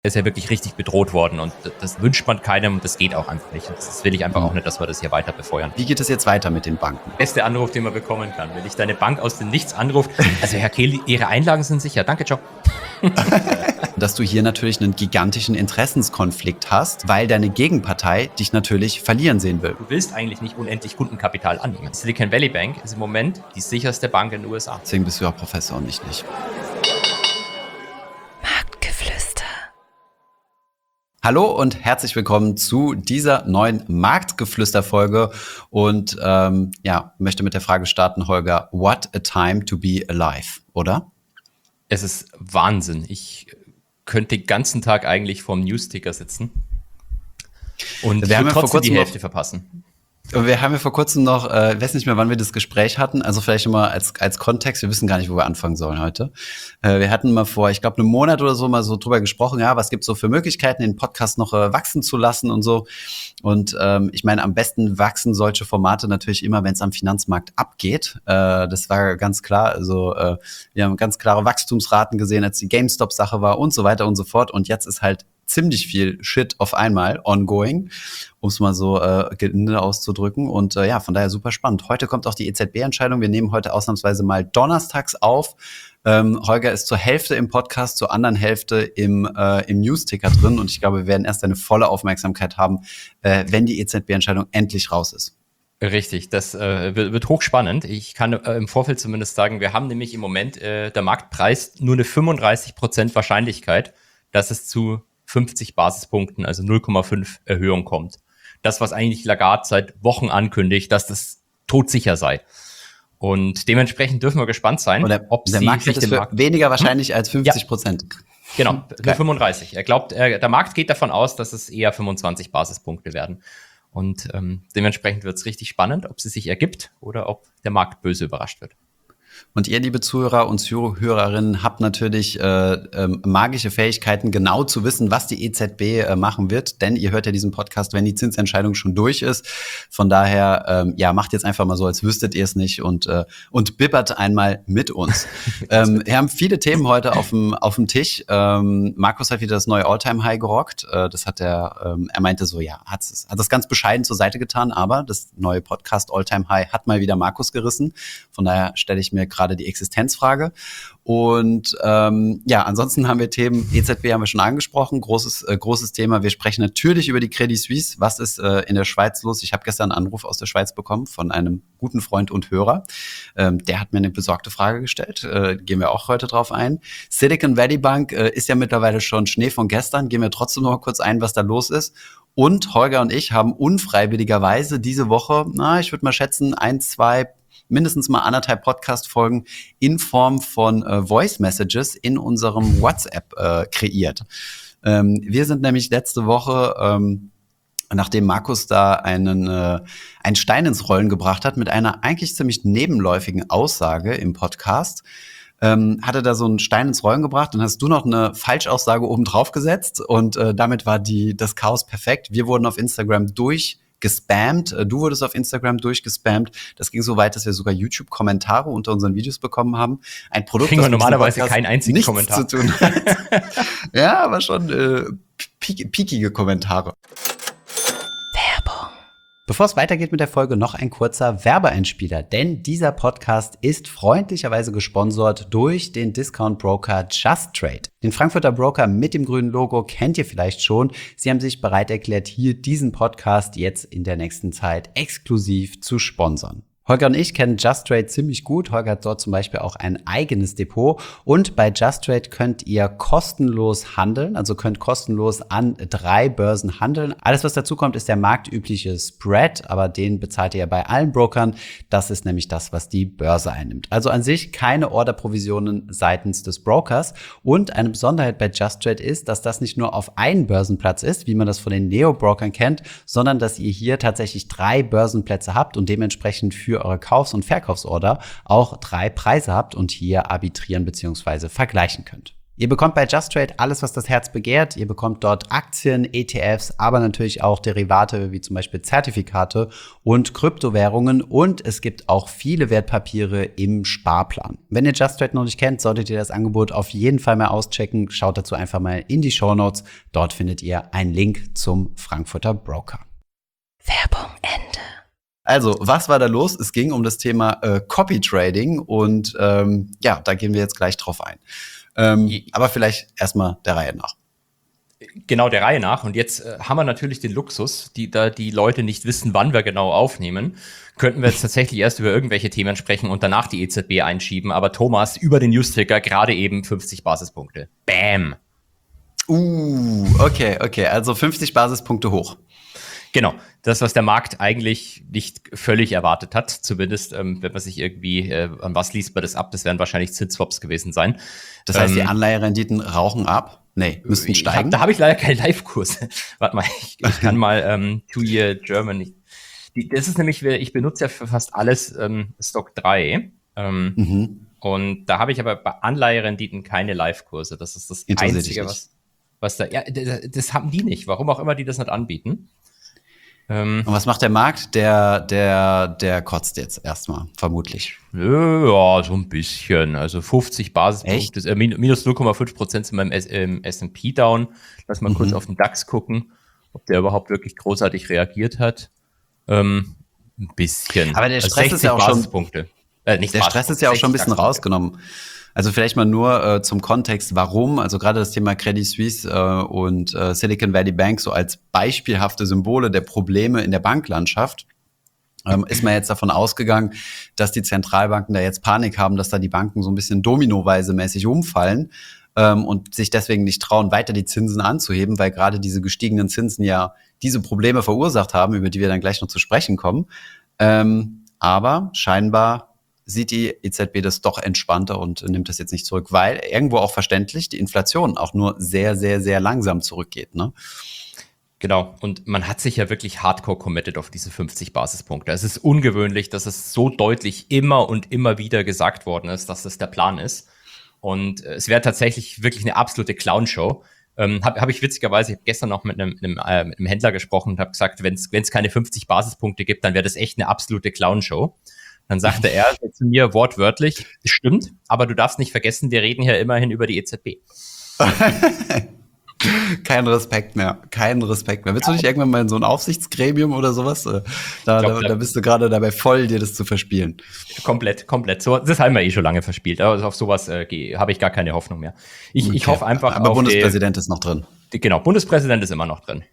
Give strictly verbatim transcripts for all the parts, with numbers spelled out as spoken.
ist ja wirklich richtig bedroht worden und das wünscht man keinem und das geht auch einfach nicht. Das will ich einfach auch nicht, dass wir das hier weiter befeuern. Wie geht es jetzt weiter mit den Banken? Beste Anruf, den man bekommen kann. Wenn ich deine Bank aus dem Nichts anruft, also Herr Kehl, Ihre Einlagen sind sicher. Danke, ciao. Dass du hier natürlich einen gigantischen Interessenskonflikt hast, weil deine Gegenpartei dich natürlich verlieren sehen will. Du willst eigentlich nicht unendlich Kundenkapital annehmen. Silicon Valley Bank ist im Moment die sicherste Bank in den U S A. Deswegen bist du ja Professor und ich nicht. Hallo und herzlich willkommen zu dieser neuen Marktgeflüster-Folge und ähm, ja, möchte mit der Frage starten, Holger, what a time to be alive, oder? Es ist Wahnsinn. Ich könnte den ganzen Tag eigentlich vorm News-Ticker sitzen und wir haben ja trotzdem vor kurzem die Hälfte noch, verpassen. Wir haben ja vor kurzem noch, äh, ich weiß nicht mehr, wann wir das Gespräch hatten, also vielleicht schon mal als als Kontext, wir wissen gar nicht, wo wir anfangen sollen heute. Äh, wir hatten mal vor, ich glaube, einem Monat oder so mal so drüber gesprochen, ja, was gibt's so für Möglichkeiten, den Podcast noch äh, wachsen zu lassen und so. Und ähm, ich meine, am besten wachsen solche Formate natürlich immer, wenn es am Finanzmarkt abgeht. Äh, das war ganz klar, also äh, wir haben ganz klare Wachstumsraten gesehen, als die GameStop-Sache war und so weiter und so fort. Und jetzt ist halt ziemlich viel Shit auf einmal ongoing, um es mal so äh, gelinde auszudrücken. Und äh, ja, von daher super spannend. Heute kommt auch die E Z B-Entscheidung. Wir nehmen heute ausnahmsweise mal donnerstags auf. Ähm, Holger ist zur Hälfte im Podcast, zur anderen Hälfte im, äh, im News-Ticker drin. Und ich glaube, wir werden erst eine volle Aufmerksamkeit haben, äh, wenn die E Z B-Entscheidung endlich raus ist. Richtig, das äh, wird, wird hochspannend. Ich kann äh, im Vorfeld zumindest sagen, wir haben nämlich im Moment, äh, der Markt preist nur eine fünfunddreißig Prozent Wahrscheinlichkeit, dass es zu fünfzig Basispunkten, also null Komma fünf Erhöhung kommt. Das, was eigentlich Lagarde seit Wochen ankündigt, dass das todsicher sei. Und dementsprechend dürfen wir gespannt sein, Oder ob der sie Markt hält es für Markt weniger wahrscheinlich hm? als fünfzig Prozent. Ja. Genau, nur fünfunddreißig. Er glaubt, er, der Markt geht davon aus, dass es eher fünfundzwanzig Basispunkte werden. Und ähm, dementsprechend wird es richtig spannend, ob sie sich ergibt oder ob der Markt böse überrascht wird. Und ihr, liebe Zuhörer und Zuhörerinnen, habt natürlich äh, ähm, magische Fähigkeiten, genau zu wissen, was die E Z B äh, machen wird. Denn ihr hört ja diesen Podcast, wenn die Zinsentscheidung schon durch ist. Von daher, ähm, ja, macht jetzt einfach mal so, als wüsstet ihr es nicht und äh, und bibbert einmal mit uns. ähm, wir haben viele Themen heute auf dem auf dem Tisch. Ähm, Markus hat wieder das neue All-Time-High gerockt. Äh, das hat er, ähm, er meinte so, ja, hat hat das ganz bescheiden zur Seite getan, aber das neue Podcast All-Time-High hat mal wieder Markus gerissen. Von daher stelle ich mir gerade die Existenzfrage. Und ähm, ja, ansonsten haben wir Themen, E Z B haben wir schon angesprochen, großes äh, großes Thema. Wir sprechen natürlich über die Credit Suisse. Was ist äh, in der Schweiz los? Ich habe gestern einen Anruf aus der Schweiz bekommen von einem guten Freund und Hörer. Ähm, der hat mir eine besorgte Frage gestellt. Äh, gehen wir auch heute drauf ein. Silicon Valley Bank äh, ist ja mittlerweile schon Schnee von gestern. Gehen wir trotzdem noch mal kurz ein, was da los ist. Und Holger und ich haben unfreiwilligerweise diese Woche, na, ich würde mal schätzen, ein, zwei mindestens mal anderthalb Podcast-Folgen in Form von äh, Voice-Messages in unserem WhatsApp äh, kreiert. Ähm, wir sind nämlich letzte Woche, ähm, nachdem Markus da einen, äh, einen Stein ins Rollen gebracht hat, mit einer eigentlich ziemlich nebenläufigen Aussage im Podcast, ähm, hat er da so einen Stein ins Rollen gebracht. Dann hast du noch eine Falschaussage oben drauf gesetzt und äh, damit war die das Chaos perfekt. Wir wurden auf Instagram durch gespammt. Du wurdest auf Instagram durchgespammt. Das ging so weit, dass wir sogar YouTube-Kommentare unter unseren Videos bekommen haben. Ein Produkt, kriegen wir das normalerweise keinen einzigen nichts Kommentar zu tun hat. Ja, aber schon äh, piek- piekige Kommentare. Bevor es weitergeht mit der Folge, noch ein kurzer Werbeeinspieler, denn dieser Podcast ist freundlicherweise gesponsert durch den Discount-Broker Just Trade. Den Frankfurter Broker mit dem grünen Logo kennt ihr vielleicht schon. Sie haben sich bereit erklärt, hier diesen Podcast jetzt in der nächsten Zeit exklusiv zu sponsern. Holger und ich kennen Just Trade ziemlich gut. Holger hat dort zum Beispiel auch ein eigenes Depot. Und bei Just Trade könnt ihr kostenlos handeln, also könnt kostenlos an drei Börsen handeln. Alles, was dazu kommt, ist der marktübliche Spread, aber den bezahlt ihr ja bei allen Brokern. Das ist nämlich das, was die Börse einnimmt. Also an sich keine Orderprovisionen seitens des Brokers. Und eine Besonderheit bei Just Trade ist, dass das nicht nur auf einen Börsenplatz ist, wie man das von den Neo-Brokern kennt, sondern dass ihr hier tatsächlich drei Börsenplätze habt und dementsprechend für eure Kaufs- und Verkaufsorder auch drei Preise habt und hier arbitrieren bzw. vergleichen könnt. Ihr bekommt bei Just Trade alles, was das Herz begehrt. Ihr bekommt dort Aktien, E T Fs, aber natürlich auch Derivate wie zum Beispiel Zertifikate und Kryptowährungen. Und es gibt auch viele Wertpapiere im Sparplan. Wenn ihr Just Trade noch nicht kennt, solltet ihr das Angebot auf jeden Fall mal auschecken. Schaut dazu einfach mal in die Shownotes. Dort findet ihr einen Link zum Frankfurter Broker. Werbung Ende. Also, was war da los? Es ging um das Thema äh, Copy Trading und ähm, ja, da gehen wir jetzt gleich drauf ein. Ähm, aber vielleicht erstmal der Reihe nach. Genau, der Reihe nach. Und jetzt äh, haben wir natürlich den Luxus, die, da die Leute nicht wissen, wann wir genau aufnehmen, könnten wir jetzt tatsächlich erst über irgendwelche Themen sprechen und danach die E Z B einschieben. Aber Thomas, über den News-Ticker gerade eben fünfzig Basispunkte. Bam! Uh, okay, okay. Also fünfzig Basispunkte hoch. Genau, das, was der Markt eigentlich nicht völlig erwartet hat, zumindest, ähm, wenn man sich irgendwie, äh, an was liest man das ab, das werden wahrscheinlich Zinsswaps gewesen sein. Das heißt, ähm, die Anleiherenditen rauchen ab? Nee, müssten steigen? Hab, da habe ich leider keine Live-Kurse. Warte mal, ich, ich kann mal ähm, Two-Year German. Die, das ist nämlich, ich benutze ja für fast alles ähm, Stock drei. Ähm, mhm. Und da habe ich aber bei Anleiherenditen keine Live-Kurse. Das ist das Einzige, was, was da, ja, das, das haben die nicht. Warum auch immer die das nicht anbieten. Und was macht der Markt? Der, der, der kotzt jetzt erstmal, vermutlich. Ja, so ein bisschen. Also fünfzig Basispunkte, äh, minus null Komma fünf Prozent sind beim S und P down. Lass mal mhm. kurz auf den DAX gucken, ob der überhaupt wirklich großartig reagiert hat. Ähm, ein bisschen. Aber der Stress also ist ja auch Basispunkte. schon. Äh, nicht der Stress ist ja auch schon ein bisschen rausgenommen. Also vielleicht mal nur äh, zum Kontext, warum, also gerade das Thema Credit Suisse äh, und äh, Silicon Valley Bank so als beispielhafte Symbole der Probleme in der Banklandschaft, ähm, ist man jetzt davon ausgegangen, dass die Zentralbanken da jetzt Panik haben, dass da die Banken so ein bisschen dominoweise mäßig umfallen ähm, und sich deswegen nicht trauen, weiter die Zinsen anzuheben, weil gerade diese gestiegenen Zinsen ja diese Probleme verursacht haben, über die wir dann gleich noch zu sprechen kommen. Ähm, aber scheinbar sieht die E Z B das doch entspannter und nimmt das jetzt nicht zurück, weil irgendwo auch verständlich die Inflation auch nur sehr, sehr, sehr langsam zurückgeht, ne? Genau. Und man hat sich ja wirklich hardcore committed auf diese fünfzig Basispunkte. Es ist ungewöhnlich, dass es so deutlich immer und immer wieder gesagt worden ist, dass das der Plan ist. Und es wäre tatsächlich wirklich eine absolute Clownshow. Ähm, habe hab ich witzigerweise, ich habe gestern noch mit einem, mit einem, äh, mit einem Händler gesprochen und habe gesagt, wenn es keine fünfzig Basispunkte gibt, dann wäre das echt eine absolute Clownshow. Dann sagte er zu mir wortwörtlich, stimmt, aber du darfst nicht vergessen, wir reden hier immerhin über die E Z B. Kein Respekt mehr, kein Respekt mehr. Willst du nicht irgendwann mal in so ein Aufsichtsgremium oder sowas? Da, glaub, da, da bist du gerade dabei voll, dir das zu verspielen. Komplett, komplett. So, das haben wir eh schon lange verspielt. Also auf sowas äh, habe ich gar keine Hoffnung mehr. Ich, okay. ich hoffe einfach Aber auf Bundespräsident die, ist noch drin. Die, genau, Bundespräsident ist immer noch drin.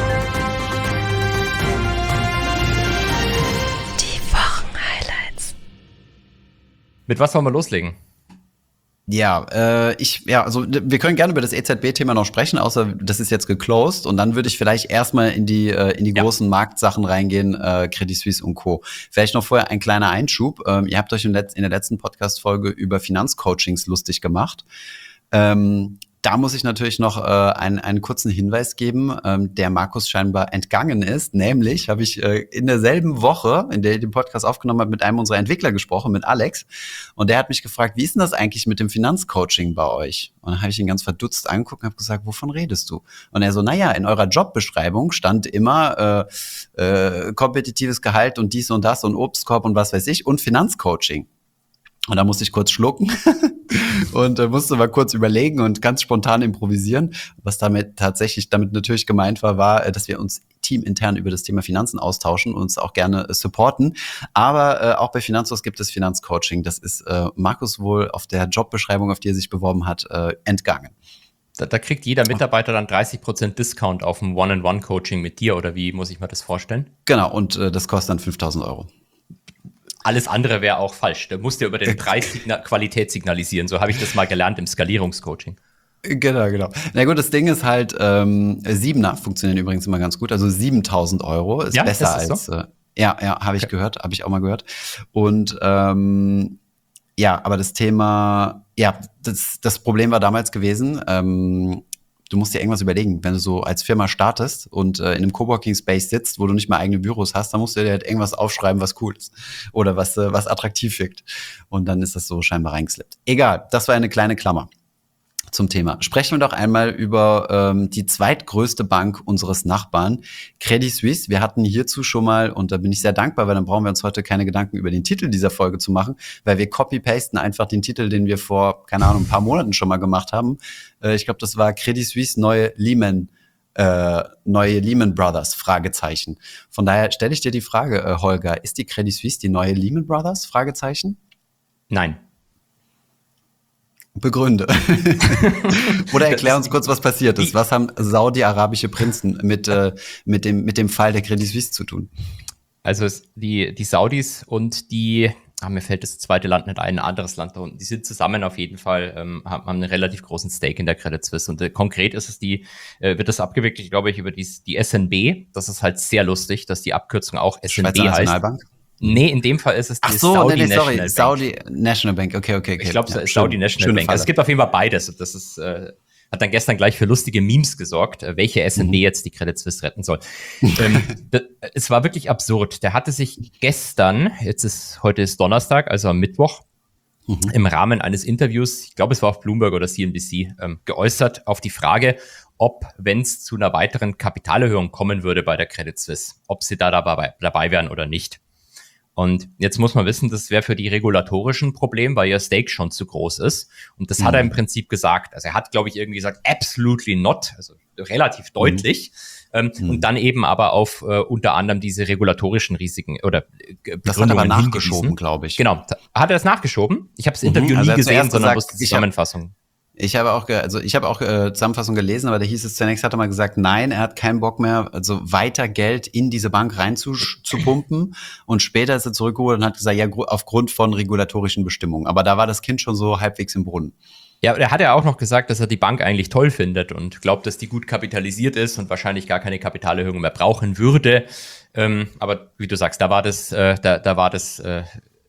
Mit was wollen wir loslegen? Ja, äh, ich, ja, also wir können gerne über das E Z B-Thema noch sprechen, außer das ist jetzt geclosed. Und dann würde ich vielleicht erstmal in die äh, in die ja. großen Marktsachen reingehen, äh, Credit Suisse und Co. Vielleicht noch vorher ein kleiner Einschub. Ähm, ihr habt euch in, Letz-, in der letzten Podcast-Folge über Finanzcoachings lustig gemacht. Ähm, Da muss ich natürlich noch äh, einen, einen kurzen Hinweis geben, ähm, der Markus scheinbar entgangen ist. Nämlich habe ich äh, in derselben Woche, in der ich den Podcast aufgenommen habe, mit einem unserer Entwickler gesprochen, mit Alex. Und der hat mich gefragt, wie ist denn das eigentlich mit dem Finanzcoaching bei euch? Und dann habe ich ihn ganz verdutzt angeguckt und habe gesagt, wovon redest du? Und er so, naja, in eurer Jobbeschreibung stand immer äh, äh, kompetitives Gehalt und dies und das und Obstkorb und was weiß ich und Finanzcoaching. Und da musste ich kurz schlucken und äh, musste mal kurz überlegen und ganz spontan improvisieren. Was damit tatsächlich damit natürlich gemeint war, war, äh, dass wir uns teamintern über das Thema Finanzen austauschen und uns auch gerne äh, supporten. Aber äh, auch bei Finanzos gibt es Finanzcoaching. Das ist äh, Markus wohl auf der Jobbeschreibung, auf die er sich beworben hat, äh, entgangen. Da, da kriegt jeder Mitarbeiter dann dreißig Prozent Discount auf ein One-on-One-Coaching mit dir, oder wie muss ich mir das vorstellen? Genau, und äh, das kostet dann fünftausend Euro. Alles andere wäre auch falsch. Da musst du über den Preis signa- Qualität signalisieren. So habe ich das mal gelernt im Skalierungscoaching. Genau, genau. Na gut, das Ding ist halt, ähm, Siebener funktionieren übrigens immer ganz gut. Also siebentausend Euro ist ja, besser ist als, so? äh, ja, ja, habe ich okay. gehört, habe ich auch mal gehört. Und ähm, ja, aber das Thema, ja, das, das Problem war damals gewesen, ähm, du musst dir irgendwas überlegen, wenn du so als Firma startest und äh, in einem Coworking-Space sitzt, wo du nicht mal eigene Büros hast, dann musst du dir halt irgendwas aufschreiben, was cool ist oder was äh, was attraktiv wirkt. Und dann ist das so scheinbar reingeslippt. Egal, das war eine kleine Klammer. zum Thema. Sprechen wir doch einmal über ähm, die zweitgrößte Bank unseres Nachbarn, Credit Suisse. Wir hatten hierzu schon mal, und da bin ich sehr dankbar, weil dann brauchen wir uns heute keine Gedanken über den Titel dieser Folge zu machen, weil wir copy-pasten einfach den Titel, den wir vor, keine Ahnung, ein paar Monaten schon mal gemacht haben. Äh, ich glaube, das war Credit Suisse neue Lehman, äh, neue Lehman Brothers, Fragezeichen. Von daher stelle ich dir die Frage, äh, Holger, ist die Credit Suisse die neue Lehman Brothers, Fragezeichen? Nein. Begründe. Oder erklär uns kurz, was passiert ist. Was haben saudi-arabische Prinzen mit, äh, mit, dem, mit dem Fall der Credit Suisse zu tun? Also es, die, die Saudis und die, ah, mir fällt das zweite Land nicht ein, ein anderes Land da unten, die sind zusammen auf jeden Fall, ähm, haben, haben einen relativ großen Stake in der Credit Suisse. Und äh, konkret ist es die, äh, wird das abgewickelt, glaube ich, über die, die S N B. Das ist halt sehr lustig, dass die Abkürzung auch S N B Schweizer heißt. Nationalbank? Nee, in dem Fall ist es die Ach so, Saudi nee, nee, sorry, National Bank. Saudi National Bank, okay, okay, okay. Ich glaube, es ja, ist Saudi schön. National Schöne Bank. Also es gibt auf jeden Fall beides. Das ist, äh, hat dann gestern gleich für lustige Memes gesorgt, äh, welche S N B mhm. jetzt die Credit Suisse retten soll. ähm, das, es war wirklich absurd. Der hatte sich gestern, jetzt ist, heute ist Donnerstag, also am Mittwoch, mhm. im Rahmen eines Interviews, ich glaube, es war auf Bloomberg oder C N B C, ähm, geäußert auf die Frage, ob, wenn es zu einer weiteren Kapitalerhöhung kommen würde bei der Credit Suisse, ob sie da dabei, dabei wären oder nicht. Und jetzt muss man wissen, das wäre für die regulatorischen Probleme, weil ihr Stake schon zu groß ist. Und das mhm. hat er im Prinzip gesagt. Also er hat, glaube ich, irgendwie gesagt, absolutely not, also relativ deutlich. Mhm. Ähm, mhm. Und dann eben aber auf äh, unter anderem diese regulatorischen Risiken oder äh, das hat er aber nachgeschoben, glaube ich. Genau, hat er das nachgeschoben? Ich habe das Interview mhm. also nie gesehen, sondern bloß die Zusammenfassung. Ich habe auch, also ich habe auch äh, Zusammenfassung gelesen, aber da hieß es zunächst, hat er mal gesagt, nein, er hat keinen Bock mehr, also weiter Geld in diese Bank reinzupumpen. Und später ist er zurückgeholt und hat gesagt, ja, aufgrund von regulatorischen Bestimmungen. Aber da war das Kind schon so halbwegs im Brunnen. Ja, er hat ja auch noch gesagt, dass er die Bank eigentlich toll findet und glaubt, dass die gut kapitalisiert ist und wahrscheinlich gar keine Kapitalerhöhung mehr brauchen würde. Ähm, aber wie du sagst, da war das, äh, da, da war das. Äh,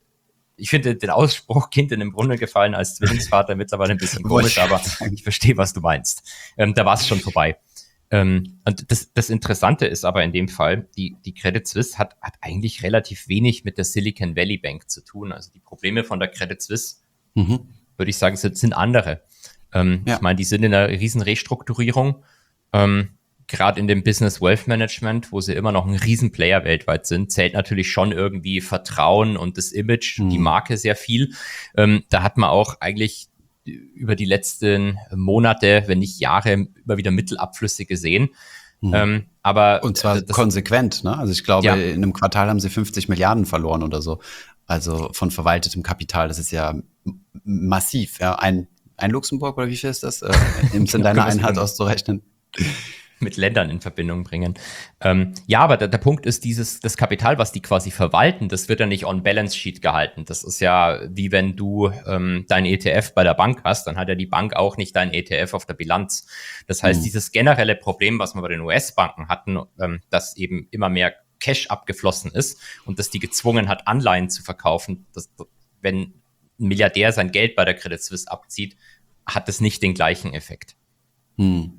Ich finde den Ausspruch Kind in den Brunnen gefallen als Zwillingsvater mittlerweile ein bisschen komisch, aber ich verstehe, was du meinst. Ähm, da war es schon vorbei. Ähm, und das, das Interessante ist aber in dem Fall, die, die Credit Suisse hat, hat eigentlich relativ wenig mit der Silicon Valley Bank zu tun. Also die Probleme von der Credit Suisse, mhm. würde ich sagen, sind, sind andere. Ähm, ja. Ich meine, die sind in einer riesen Restrukturierung. Ähm, Gerade in dem Business Wealth Management, wo sie immer noch ein Riesenplayer weltweit sind, zählt natürlich schon irgendwie Vertrauen und das Image, mhm. die Marke sehr viel. Ähm, da hat man auch eigentlich über die letzten Monate, wenn nicht Jahre, immer wieder Mittelabflüsse gesehen. Mhm. Ähm, aber und zwar das, konsequent, ne? Also ich glaube, ja. in einem Quartal haben sie fünfzig Milliarden verloren oder so. Also von verwaltetem Kapital. Das ist ja massiv. Ja, ein, ein Luxemburg oder wie viel ist das? Äh, Im Sinn deiner Einheit auszurechnen. Mit Ländern in Verbindung bringen. Ähm, ja, aber der, der Punkt ist, dieses das Kapital, was die quasi verwalten, das wird ja nicht on Balance Sheet gehalten. Das ist ja wie wenn du ähm, dein E T F bei der Bank hast, dann hat ja die Bank auch nicht dein E T F auf der Bilanz. Das heißt, mhm. dieses generelle Problem, was wir bei den U S-Banken hatten, ähm, dass eben immer mehr Cash abgeflossen ist und dass die gezwungen hat, Anleihen zu verkaufen, dass, wenn ein Milliardär sein Geld bei der Credit Suisse abzieht, hat das nicht den gleichen Effekt. Mhm.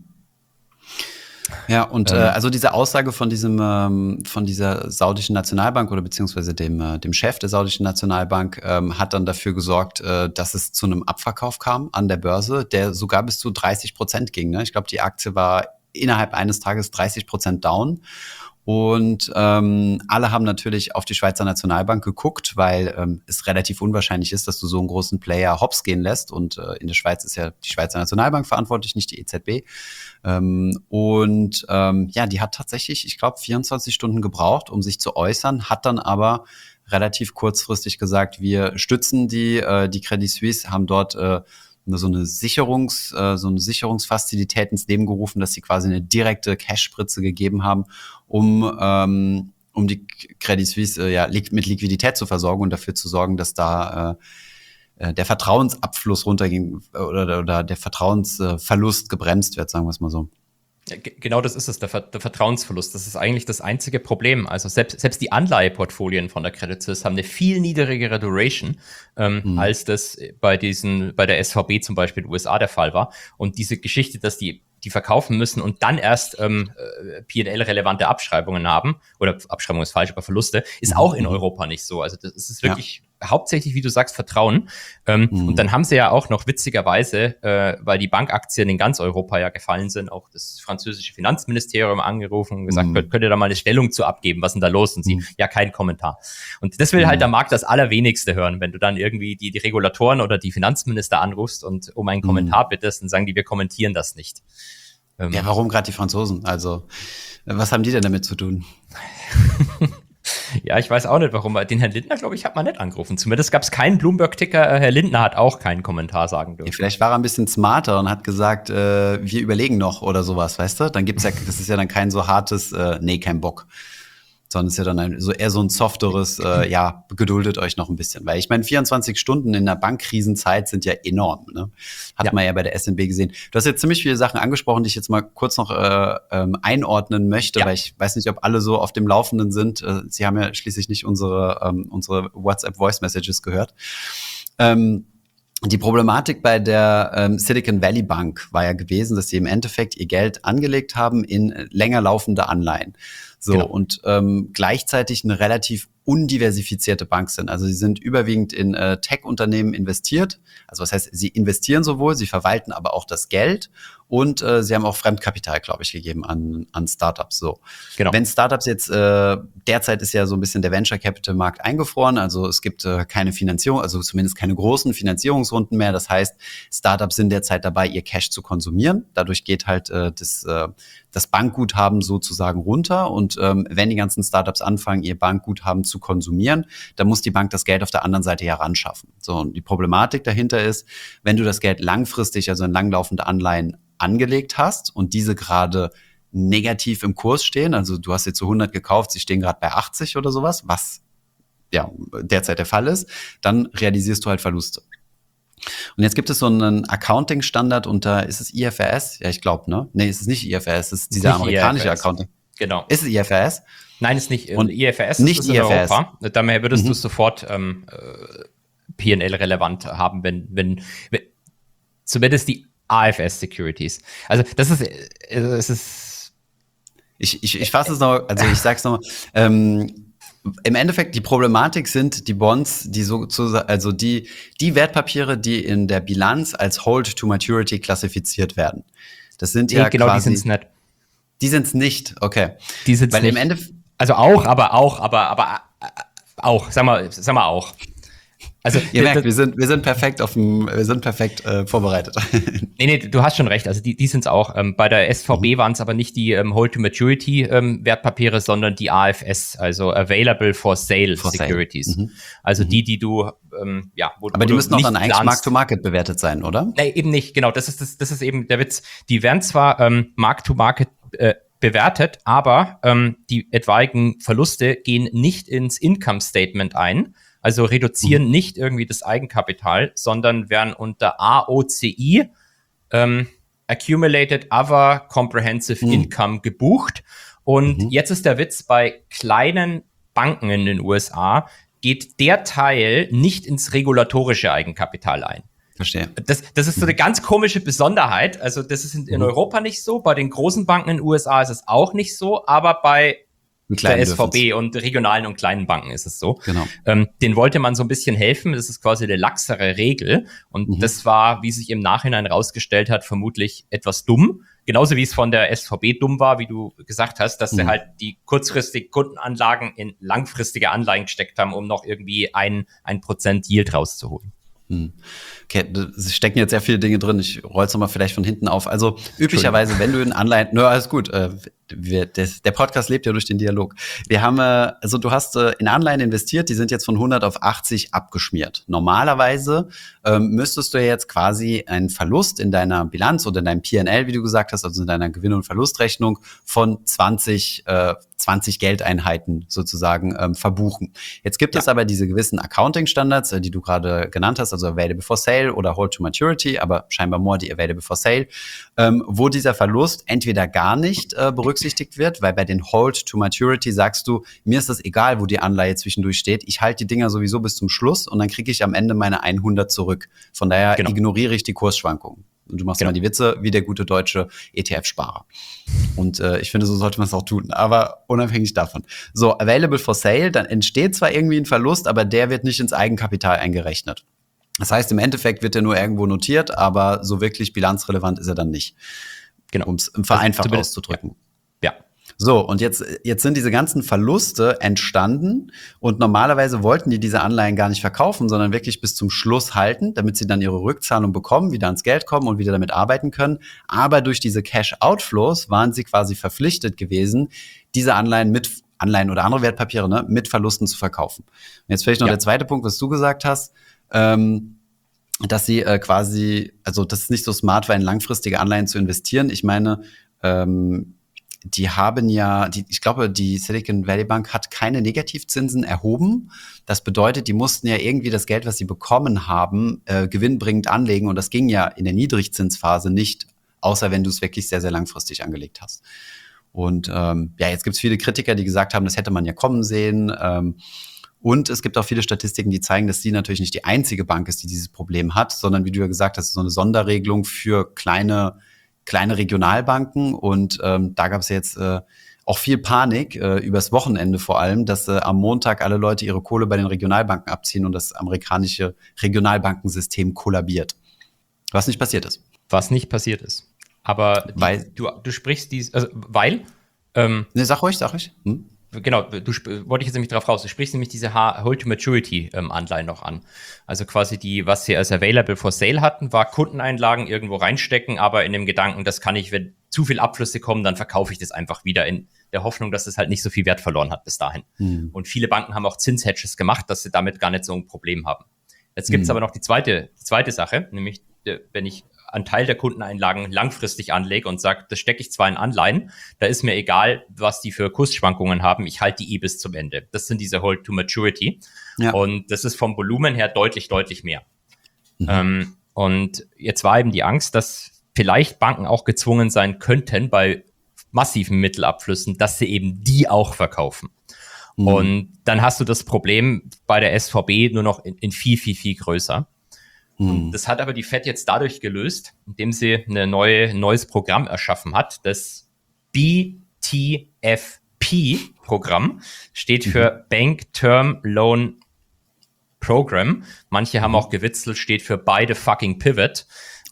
Ja, und ähm. äh, also diese Aussage von diesem ähm, von dieser saudischen Nationalbank oder beziehungsweise dem äh, dem Chef der saudischen Nationalbank ähm, hat dann dafür gesorgt, äh, dass es zu einem Abverkauf kam an der Börse, der sogar bis zu dreißig Prozent ging. Ne? Ich glaube, die Aktie war innerhalb eines Tages dreißig Prozent down. Und ähm, alle haben natürlich auf die Schweizer Nationalbank geguckt, weil ähm, es relativ unwahrscheinlich ist, dass du so einen großen Player hops gehen lässt. Und äh, in der Schweiz ist ja die Schweizer Nationalbank verantwortlich, nicht die E Z B. Ähm, und ähm, ja, die hat tatsächlich, ich glaube, vierundzwanzig Stunden gebraucht, um sich zu äußern, hat dann aber relativ kurzfristig gesagt, wir stützen die, äh, die Credit Suisse, haben dort äh, so eine Sicherungs, äh, so eine Sicherungsfazilität ins Leben gerufen, dass sie quasi eine direkte Cash-Spritze gegeben haben, um ähm, um die Credit Suisse äh, ja mit Liquidität zu versorgen und dafür zu sorgen, dass da äh, der Vertrauensabfluss runterging oder, oder der Vertrauensverlust gebremst wird, sagen wir es mal so. Ja, g- genau das ist es, der, Ver- der Vertrauensverlust. Das ist eigentlich das einzige Problem. Also selbst, selbst die Anleiheportfolien von der Credit Suisse haben eine viel niedrigere Duration, ähm, mhm. als das bei diesen, bei der S V B zum Beispiel in den U S A der Fall war. Und diese Geschichte, dass die die verkaufen müssen und dann erst ähm, P und L-relevante Abschreibungen haben, oder Abschreibung ist falsch, aber Verluste, ist mhm. auch in Europa nicht so. Also das ist wirklich, ja. hauptsächlich, wie du sagst, Vertrauen. Ähm, mhm. Und dann haben sie ja auch noch witzigerweise, äh, weil die Bankaktien in ganz Europa ja gefallen sind, auch das französische Finanzministerium angerufen und gesagt, mhm. könnt, könnt ihr da mal eine Stellung zu abgeben, was ist denn da los? Und sie, mhm. ja, kein Kommentar. Und das will mhm. halt der Markt das Allerwenigste hören, wenn du dann irgendwie die, die Regulatoren oder die Finanzminister anrufst und um einen Kommentar mhm. bittest, dann sagen die, wir kommentieren das nicht. Ähm, ja, warum gerade die Franzosen? Also, was haben die denn damit zu tun? Ja, ich weiß auch nicht, warum. Den Herrn Lindner, glaube ich, hat man nicht angerufen. Zumindest gab es keinen Bloomberg-Ticker. Herr Lindner hat auch keinen Kommentar sagen dürfen. Ja, vielleicht war er ein bisschen smarter und hat gesagt, äh, wir überlegen noch oder sowas, weißt du? Dann gibt's ja, das ist ja dann kein so hartes, äh, nee, kein Bock. Sondern es ist ja dann ein, so eher so ein softeres, äh, ja, geduldet euch noch ein bisschen. Weil ich meine, vierundzwanzig Stunden in der Bankkrisenzeit sind ja enorm. Ne? Hat ja. man ja bei der S N B gesehen. Du hast jetzt ziemlich viele Sachen angesprochen, die ich jetzt mal kurz noch äh, ähm, einordnen möchte, ja. weil ich weiß nicht, ob alle so auf dem Laufenden sind. Äh, Sie haben ja schließlich nicht unsere, ähm, unsere WhatsApp-Voice-Messages gehört. Ähm, Die Problematik bei der ähm, Silicon Valley Bank war ja gewesen, dass sie im Endeffekt ihr Geld angelegt haben in länger laufende Anleihen. So, genau. Und ähm, gleichzeitig eine relativ undiversifizierte Bank sind. Also sie sind überwiegend in äh, Tech-Unternehmen investiert. Also was heißt, sie investieren sowohl, sie verwalten aber auch das Geld und äh, sie haben auch Fremdkapital, glaube ich, gegeben an, an Startups. So. Genau. Wenn Startups jetzt, äh, derzeit ist ja so ein bisschen der Venture-Capital-Markt eingefroren, also es gibt äh, keine Finanzierung, also zumindest keine großen Finanzierungsrunden mehr. Das heißt, Startups sind derzeit dabei, ihr Cash zu konsumieren. Dadurch geht halt äh, das, äh, das Bankguthaben sozusagen runter und ähm, wenn die ganzen Startups anfangen, ihr Bankguthaben zu konsumieren, dann muss die Bank das Geld auf der anderen Seite ja ran schaffen. So, und die Problematik dahinter ist, wenn du das Geld langfristig, also in langlaufende Anleihen angelegt hast und diese gerade negativ im Kurs stehen, also du hast jetzt zu hundert gekauft, sie stehen gerade bei achtzig oder sowas, was ja derzeit der Fall ist, dann realisierst du halt Verluste. Und jetzt gibt es so einen Accounting-Standard unter, ist es I F R S? Ja, ich glaube, ne? Nee, es ist nicht I F R S, es ist dieser nicht amerikanische I F R S. Accounting. Genau. Ist es I F R S? Nein, ist nicht. Und I F R S nicht ist in I F R S. Europa. Daher würdest mhm. du sofort ähm, P und L relevant haben, wenn, wenn, wenn zumindest die A F S-Securities. Also das ist, es ist. Ich, ich, ich fasse es noch, also ich sag's noch, ähm, im Endeffekt, die Problematik sind die Bonds, die so, also die, die Wertpapiere, die in der Bilanz als Hold to Maturity klassifiziert werden. Das sind ja nee, genau, quasi. Die sind's nicht. Die sind's nicht, okay. Die sind's Weil nicht. Im Endeffekt. Also auch, aber auch, aber, aber äh, auch, sag mal, sag mal auch. Also, ihr merkt, wir sind, wir sind perfekt auf dem, wir sind perfekt äh, vorbereitet. Nee, nee, du hast schon recht. Also die, die sind es auch. Ähm, bei der S V B mhm. waren es aber nicht die ähm, Hold-to-Maturity-Wertpapiere, ähm, sondern die A F S, also Available for Sale for Securities. Sale. Mhm. Also mhm. die, die du, ähm, ja, wo, aber wo die du müssen auch dann eigentlich Mark-to-Market bewertet sein, oder? Nee, eben nicht. Genau, das ist das, das ist eben der Witz. Die werden zwar ähm, Mark-to-Market äh, bewertet, aber ähm, die etwaigen Verluste gehen nicht ins Income-Statement ein. Also reduzieren mhm. nicht irgendwie das Eigenkapital, sondern werden unter A O C I, ähm, Accumulated Other Comprehensive mhm. Income, gebucht. Und mhm. jetzt ist der Witz, bei kleinen Banken in den U S A geht der Teil nicht ins regulatorische Eigenkapital ein. Verstehe. Das, das ist so eine ganz komische Besonderheit. Also das ist in, in mhm. Europa nicht so, bei den großen Banken in den U S A ist es auch nicht so, aber bei der S V B und regionalen und kleinen Banken ist es so. Genau. Ähm, den wollte man so ein bisschen helfen. Das ist quasi eine laxere Regel. Und mhm. das war, wie sich im Nachhinein rausgestellt hat, vermutlich etwas dumm. Genauso wie es von der S V B dumm war, wie du gesagt hast, dass mhm. sie halt die kurzfristig Kundenanlagen in langfristige Anleihen gesteckt haben, um noch irgendwie ein, ein Prozent Yield rauszuholen. Okay, es stecken jetzt sehr viele Dinge drin. Ich roll's nochmal vielleicht von hinten auf. Also üblicherweise, wenn du in Anleihen, nö, alles gut, äh, wir, des, der Podcast lebt ja durch den Dialog. Wir haben, äh, also du hast äh, in Anleihen investiert, die sind jetzt von hundert auf achtzig abgeschmiert. Normalerweise ähm, müsstest du jetzt quasi einen Verlust in deiner Bilanz oder in deinem P und L, wie du gesagt hast, also in deiner Gewinn- und Verlustrechnung von zwanzig, äh, zwanzig Geldeinheiten sozusagen ähm, verbuchen. Jetzt gibt ja. es aber diese gewissen Accounting-Standards, äh, die du gerade genannt hast, also Available for Sale oder Hold to Maturity, aber scheinbar more die Available for Sale, ähm, wo dieser Verlust entweder gar nicht äh, berücksichtigt wird, weil bei den Hold to Maturity sagst du, mir ist das egal, wo die Anleihe zwischendurch steht, ich halte die Dinger sowieso bis zum Schluss und dann kriege ich am Ende meine hundert zurück. Von daher genau. ignoriere ich die Kursschwankungen. Und du machst genau. mal die Witze wie der gute deutsche E T F-Sparer. Und äh, ich finde, so sollte man es auch tun. Aber unabhängig davon. So, available for sale, dann entsteht zwar irgendwie ein Verlust, aber der wird nicht ins Eigenkapital eingerechnet. Das heißt, im Endeffekt wird er nur irgendwo notiert, aber so wirklich bilanzrelevant ist er dann nicht. Genau. Um es vereinfacht also, auszudrücken. Ja. ja. So, und jetzt, jetzt sind diese ganzen Verluste entstanden und normalerweise wollten die diese Anleihen gar nicht verkaufen, sondern wirklich bis zum Schluss halten, damit sie dann ihre Rückzahlung bekommen, wieder ans Geld kommen und wieder damit arbeiten können. Aber durch diese Cash-Outflows waren sie quasi verpflichtet gewesen, diese Anleihen mit Anleihen oder andere Wertpapiere ne, mit Verlusten zu verkaufen. Und jetzt vielleicht noch ja. der zweite Punkt, was du gesagt hast. Ähm, dass sie äh, quasi, also das ist nicht so smart war, in langfristige Anleihen zu investieren. Ich meine, ähm, die haben ja, die, ich glaube, die Silicon Valley Bank hat keine Negativzinsen erhoben. Das bedeutet, die mussten ja irgendwie das Geld, was sie bekommen haben, äh, gewinnbringend anlegen. Und das ging ja in der Niedrigzinsphase nicht, außer wenn du es wirklich sehr, sehr langfristig angelegt hast. Und ähm, ja, jetzt gibt es viele Kritiker, die gesagt haben, das hätte man ja kommen sehen. Ähm, Und es gibt auch viele Statistiken, die zeigen, dass sie natürlich nicht die einzige Bank ist, die dieses Problem hat, sondern wie du ja gesagt hast, so eine Sonderregelung für kleine, kleine Regionalbanken. Und ähm, da gab es jetzt äh, auch viel Panik, äh, übers Wochenende vor allem, dass äh, am Montag alle Leute ihre Kohle bei den Regionalbanken abziehen und das amerikanische Regionalbankensystem kollabiert. Was nicht passiert ist. Was nicht passiert ist. Aber die, weil, du, du sprichst dies, also weil... Ähm, ne, sag ruhig, sag ruhig. Hm? Genau, du wollte ich jetzt nämlich darauf raus. Du sprichst nämlich diese Hold-to-Maturity-Anleihen noch an. Also quasi die, was sie als Available for Sale hatten, war Kundeneinlagen irgendwo reinstecken, aber in dem Gedanken, das kann ich, wenn zu viel Abflüsse kommen, dann verkaufe ich das einfach wieder in der Hoffnung, dass es halt nicht so viel Wert verloren hat bis dahin. Mhm. Und viele Banken haben auch Zinshedges gemacht, dass sie damit gar nicht so ein Problem haben. Jetzt gibt es mhm. aber noch die zweite, die zweite Sache, nämlich wenn ich einen Teil der Kundeneinlagen langfristig anlege und sage, das stecke ich zwar in Anleihen, da ist mir egal, was die für Kursschwankungen haben, ich halte die eh bis zum Ende. Das sind diese Hold to Maturity. Ja. Und das ist vom Volumen her deutlich, deutlich mehr. Mhm. Ähm, und jetzt war eben die Angst, dass vielleicht Banken auch gezwungen sein könnten, bei massiven Mittelabflüssen, dass sie eben die auch verkaufen. Mhm. Und dann hast du das Problem bei der S V B nur noch in, in viel, viel, viel größer. Und das hat aber die Fed jetzt dadurch gelöst, indem sie eine neue, ein neues Programm erschaffen hat. Das B T F P-Programm steht für Bank Term Loan Program. Manche haben auch gewitzelt, steht für Buy the fucking Pivot.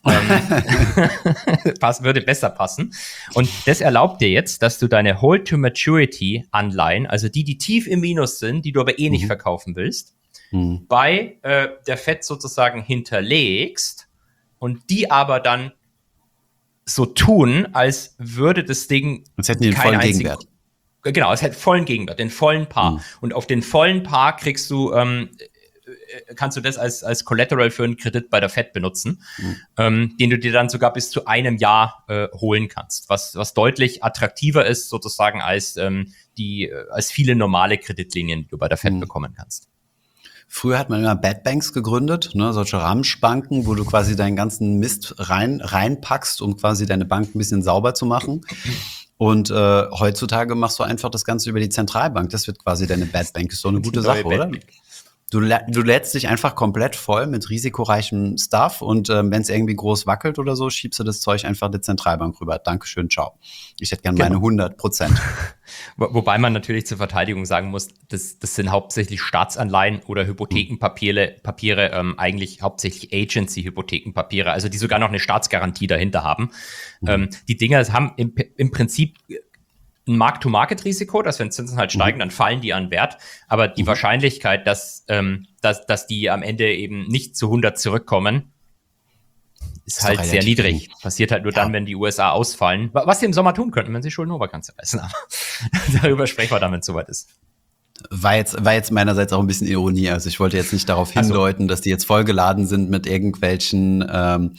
ähm, pass, würde besser passen. Und das erlaubt dir jetzt, dass du deine Hold-to-Maturity-Anleihen, also die, die tief im Minus sind, die du aber eh mhm. nicht verkaufen willst, mhm. bei äh, der Fed sozusagen hinterlegst und die aber dann so tun, als würde das Ding als hätten die den vollen Gegenwert. Genau, es hat vollen Gegenwert, den vollen Par. Mhm. Und auf den vollen Par kriegst du, ähm, kannst du das als, als Collateral für einen Kredit bei der Fed benutzen, mhm. ähm, den du dir dann sogar bis zu einem Jahr äh, holen kannst, was, was deutlich attraktiver ist sozusagen als, ähm, die, als viele normale Kreditlinien, die du bei der Fed mhm. bekommen kannst. Früher hat man immer Bad Banks gegründet, ne, solche Ramschbanken, wo du quasi deinen ganzen Mist rein reinpackst, um quasi deine Bank ein bisschen sauber zu machen. Und äh, heutzutage machst du einfach das Ganze über die Zentralbank. Das wird quasi deine Bad Bank. Ist doch eine gute Sache, oder? Du, du lädst dich einfach komplett voll mit risikoreichem Stuff und ähm, wenn es irgendwie groß wackelt oder so, schiebst du das Zeug einfach der Zentralbank rüber. Dankeschön, ciao. Ich hätte gerne genau. meine hundert Prozent. Wo, wobei man natürlich zur Verteidigung sagen muss, das, das sind hauptsächlich Staatsanleihen oder Hypothekenpapiere, Papiere, ähm, eigentlich hauptsächlich Agency-Hypothekenpapiere, also die sogar noch eine Staatsgarantie dahinter haben. Mhm. Ähm, die Dinger haben im, im Prinzip ein Mark-to-Market-Risiko, dass wenn Zinsen halt steigen, mhm. dann fallen die an Wert. Aber die mhm. Wahrscheinlichkeit, dass, ähm, dass, dass die am Ende eben nicht zu hundert zurückkommen, ist, ist halt sehr niedrig. Gut. Passiert halt nur ja. dann, wenn die U S A ausfallen. Was sie im Sommer tun könnten, wenn sie Schulden-Obergrenze reißen. Aber darüber sprechen wir dann, wenn es soweit ist. War jetzt, war jetzt meinerseits auch ein bisschen Ironie. Also ich wollte jetzt nicht darauf hindeuten, also, dass die jetzt vollgeladen sind mit irgendwelchen ähm,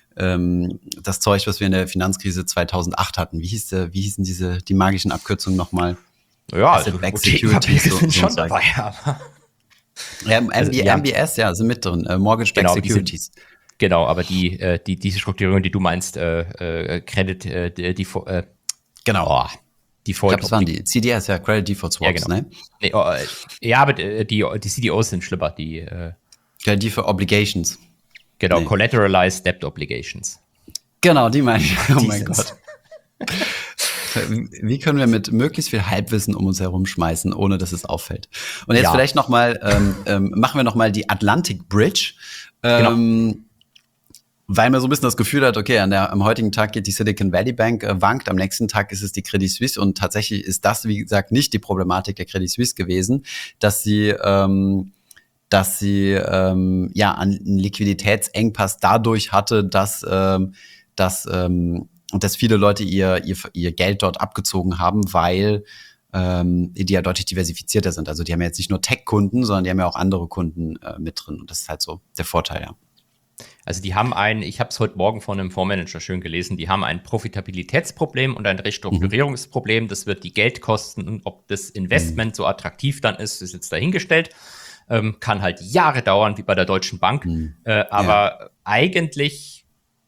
das Zeug, was wir in der Finanzkrise zweitausendacht hatten. Wie hieß der, wie hießen diese, die magischen Abkürzungen nochmal? Ja, also Securities so, sind so schon dabei, aber. Ja, M B, also, ja, M B S, ja, sind mit drin. Äh, Mortgage-Backed genau, Securities. Sind, genau, aber die, äh, die, diese Strukturierung, die du meinst, äh, äh, Credit, äh, die, die äh, genau. Oh, die ich glaube, das waren die C D S, ja, Credit Default Swaps, ja, genau. ne? Nee, oh, ja, aber die, die C D Os sind schlimmer, die äh, Credit Default Obligations. Genau, nee. Collateralized Debt Obligations. Genau, die meine ich. Oh die mein sind's. Gott. Wie können wir mit möglichst viel Halbwissen um uns herum schmeißen, ohne dass es auffällt? Und jetzt Ja. vielleicht noch mal, ähm, ähm, machen wir noch mal die Atlantic Bridge. Ähm, Genau. Weil man so ein bisschen das Gefühl hat, okay, an der, am heutigen Tag geht die Silicon Valley Bank, äh, wankt, am nächsten Tag ist es die Credit Suisse und tatsächlich ist das, wie gesagt, nicht die Problematik der Credit Suisse gewesen, dass sie, ähm, dass sie ähm, ja einen Liquiditätsengpass dadurch hatte, dass, ähm, dass, ähm, dass viele Leute ihr, ihr, ihr Geld dort abgezogen haben, weil ähm, die ja deutlich diversifizierter sind. Also die haben ja jetzt nicht nur Tech-Kunden, sondern die haben ja auch andere Kunden äh, mit drin. Und das ist halt so der Vorteil, ja. Also die haben ein, ich habe es heute Morgen von einem Fondsmanager schön gelesen, die haben ein Profitabilitätsproblem und ein Restrukturierungsproblem. Das wird die Geld kosten und ob das Investment so attraktiv dann ist, ist jetzt dahingestellt. Ähm, kann halt Jahre dauern, wie bei der Deutschen Bank. Mhm. Äh, aber ja. eigentlich,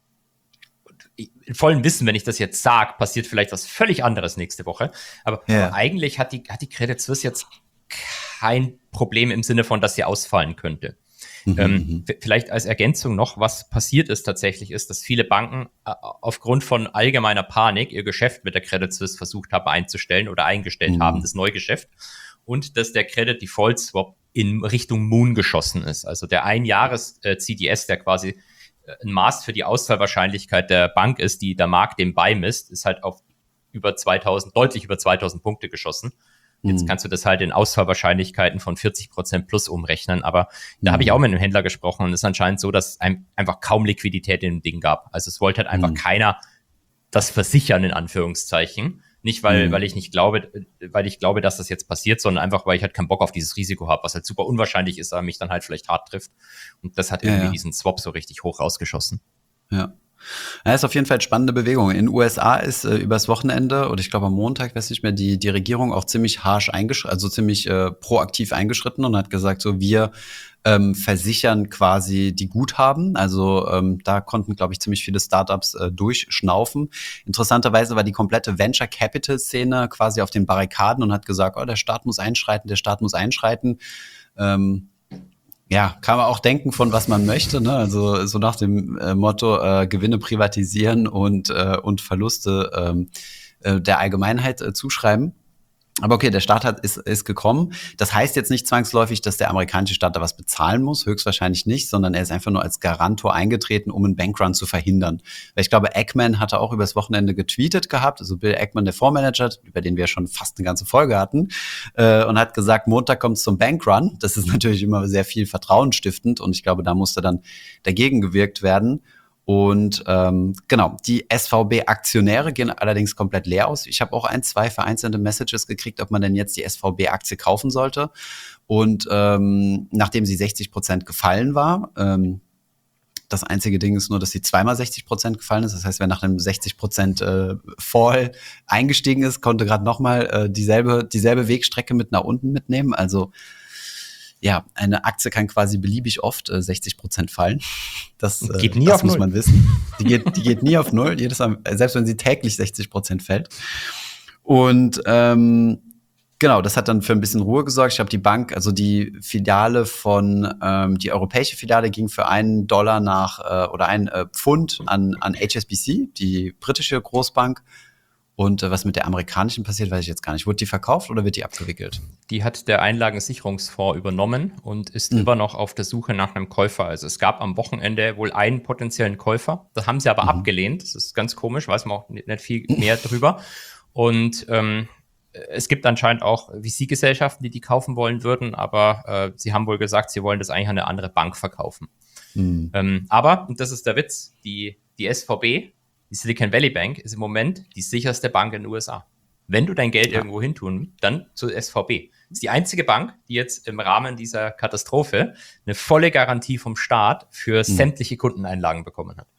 in vollem Wissen, wenn ich das jetzt sage, passiert vielleicht was völlig anderes nächste Woche. Aber, Ja. aber eigentlich hat die, hat die Credit Suisse jetzt kein Problem im Sinne von, dass sie ausfallen könnte. Mhm. Ähm, vielleicht als Ergänzung noch, was passiert ist tatsächlich, ist, dass viele Banken äh, aufgrund von allgemeiner Panik ihr Geschäft mit der Credit Suisse versucht haben einzustellen oder eingestellt Mhm. haben, das Neugeschäft. Und dass der Credit Default Swap in Richtung Moon geschossen ist. Also der Einjahres-C D S, der quasi ein Maß für die Ausfallwahrscheinlichkeit der Bank ist, die der Markt dem beimisst, ist halt auf über zweitausend, deutlich über zweitausend Punkte geschossen. Jetzt kannst du das halt in Ausfallwahrscheinlichkeiten von vierzig Prozent plus umrechnen, aber da Mhm. habe ich auch mit einem Händler gesprochen und es ist anscheinend so, dass es einfach kaum Liquidität in dem Ding gab. Also es wollte halt einfach Mhm. keiner das versichern, in Anführungszeichen. Nicht, weil, Mhm. weil ich nicht glaube, weil ich glaube, dass das jetzt passiert, sondern einfach, weil ich halt keinen Bock auf dieses Risiko habe, was halt super unwahrscheinlich ist, aber mich dann halt vielleicht hart trifft. Und das hat Ja, irgendwie ja. diesen Swap so richtig hoch rausgeschossen. Ja. Ja, ist auf jeden Fall spannende Bewegung. In den U S A ist äh, übers Wochenende oder ich glaube am Montag, weiß nicht mehr, die die Regierung auch ziemlich harsch eingeschritten, also ziemlich äh, proaktiv eingeschritten und hat gesagt, so wir ähm, versichern quasi die Guthaben. Also ähm, da konnten, glaube ich, ziemlich viele Startups äh, durchschnaufen. Interessanterweise war die komplette Venture Capital Szene quasi auf den Barrikaden und hat gesagt, oh, der Staat muss einschreiten, der Staat muss einschreiten. Ähm, Ja, kann man auch denken, von was man möchte, ne? Also so nach dem äh, Motto äh, Gewinne privatisieren und äh, und Verluste ähm, äh, der Allgemeinheit äh, zuschreiben. Aber okay, der Staat hat, ist, ist gekommen. Das heißt jetzt nicht zwangsläufig, dass der amerikanische Staat da was bezahlen muss, höchstwahrscheinlich nicht, sondern er ist einfach nur als Garantor eingetreten, um einen Bankrun zu verhindern. Weil ich glaube, Ackman hatte auch übers Wochenende getweetet gehabt, also Bill Ackman, der Fondsmanager, über den wir schon fast eine ganze Folge hatten, äh, und hat gesagt, Montag kommt es zum Bankrun. Das ist natürlich immer sehr viel vertrauensstiftend und ich glaube, da musste dann dagegen gewirkt werden. Und ähm, genau, die S V B-Aktionäre gehen allerdings komplett leer aus. Ich habe auch ein, zwei vereinzelte Messages gekriegt, ob man denn jetzt die S V B-Aktie kaufen sollte. Und ähm, nachdem sie sechzig Prozent gefallen war, ähm, das einzige Ding ist nur, dass sie zweimal sechzig Prozent gefallen ist. Das heißt, wer nach einem sechzig Prozent äh, Fall eingestiegen ist, konnte gerade nochmal äh, dieselbe, dieselbe Wegstrecke mit nach unten mitnehmen. Also ja, eine Aktie kann quasi beliebig oft äh, sechzig Prozent fallen. Das, äh, Geht nie das auf muss null. man wissen. Die geht, die geht nie auf null, jedes Mal, selbst wenn sie täglich sechzig Prozent fällt. Und ähm, genau, das hat dann für ein bisschen Ruhe gesorgt. Ich habe die Bank, also die Filiale von, ähm, die europäische Filiale ging für einen Dollar nach äh, oder einen äh, Pfund an, an H S B C, die britische Großbank. Und äh, was mit der amerikanischen passiert, weiß ich jetzt gar nicht. Wurde die verkauft oder wird die abgewickelt? Die hat der Einlagensicherungsfonds übernommen und ist Hm. immer noch auf der Suche nach einem Käufer. Also es gab am Wochenende wohl einen potenziellen Käufer. Das haben sie aber Mhm. abgelehnt. Das ist ganz komisch, weiß man auch nicht nicht viel mehr drüber. Und ähm, es gibt anscheinend auch V C-Gesellschaften, die die kaufen wollen würden, aber äh, sie haben wohl gesagt, sie wollen das eigentlich an eine andere Bank verkaufen. Hm. Ähm, aber, und das ist der Witz, die, die S V B, die Silicon Valley Bank, ist im Moment die sicherste Bank in den U S A. Wenn du dein Geld Ja. irgendwo hin tun, dann zur S V B. Das ist die einzige Bank, die jetzt im Rahmen dieser Katastrophe eine volle Garantie vom Staat für sämtliche Kundeneinlagen bekommen hat.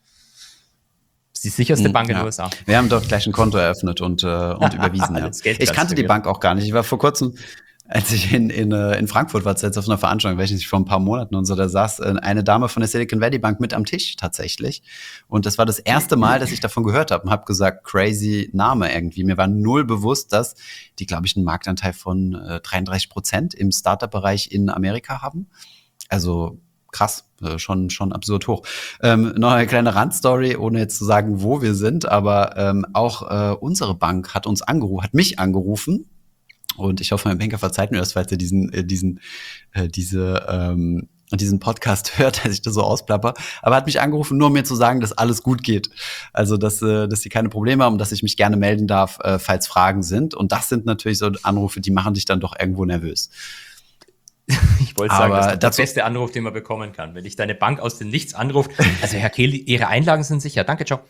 Das ist die sicherste Hm, Bank in ja. den U S A. Wir haben dort gleich ein Konto eröffnet und, äh, und überwiesen. Ja. Alles Geld Ich kannte die transferiert. Bank auch gar nicht. Ich war vor kurzem, als ich in, in, äh, in Frankfurt war, jetzt auf einer Veranstaltung, weiß ich nicht, vor ein paar Monaten und so, da saß äh, eine Dame von der Silicon Valley Bank mit am Tisch tatsächlich. Und das war das erste Mal, dass ich davon gehört habe und habe gesagt, crazy Name irgendwie. Mir war null bewusst, dass die, glaube ich, einen Marktanteil von äh, dreiunddreißig Prozent im Startup-Bereich in Amerika haben. Also krass, äh, schon schon absurd hoch. Ähm, noch eine kleine Randstory, ohne jetzt zu sagen, wo wir sind, aber ähm, auch äh, unsere Bank hat uns angerufen, hat mich angerufen. Und ich hoffe, mein Banker verzeiht mir das, falls er diesen, äh, diesen, äh, diese, ähm, diesen Podcast hört, dass ich das so ausplapper. Aber er hat mich angerufen, nur um mir zu sagen, dass alles gut geht. Also, dass, äh, dass sie keine Probleme haben und dass ich mich gerne melden darf, äh, falls Fragen sind. Und das sind natürlich so Anrufe, die machen dich dann doch irgendwo nervös. Ich wollte sagen, Aber das ist der dazu- beste Anruf, den man bekommen kann. Wenn dich deine Bank aus dem Nichts anruft. Also, Herr Kehl, Ihre Einlagen sind sicher. Danke, ciao.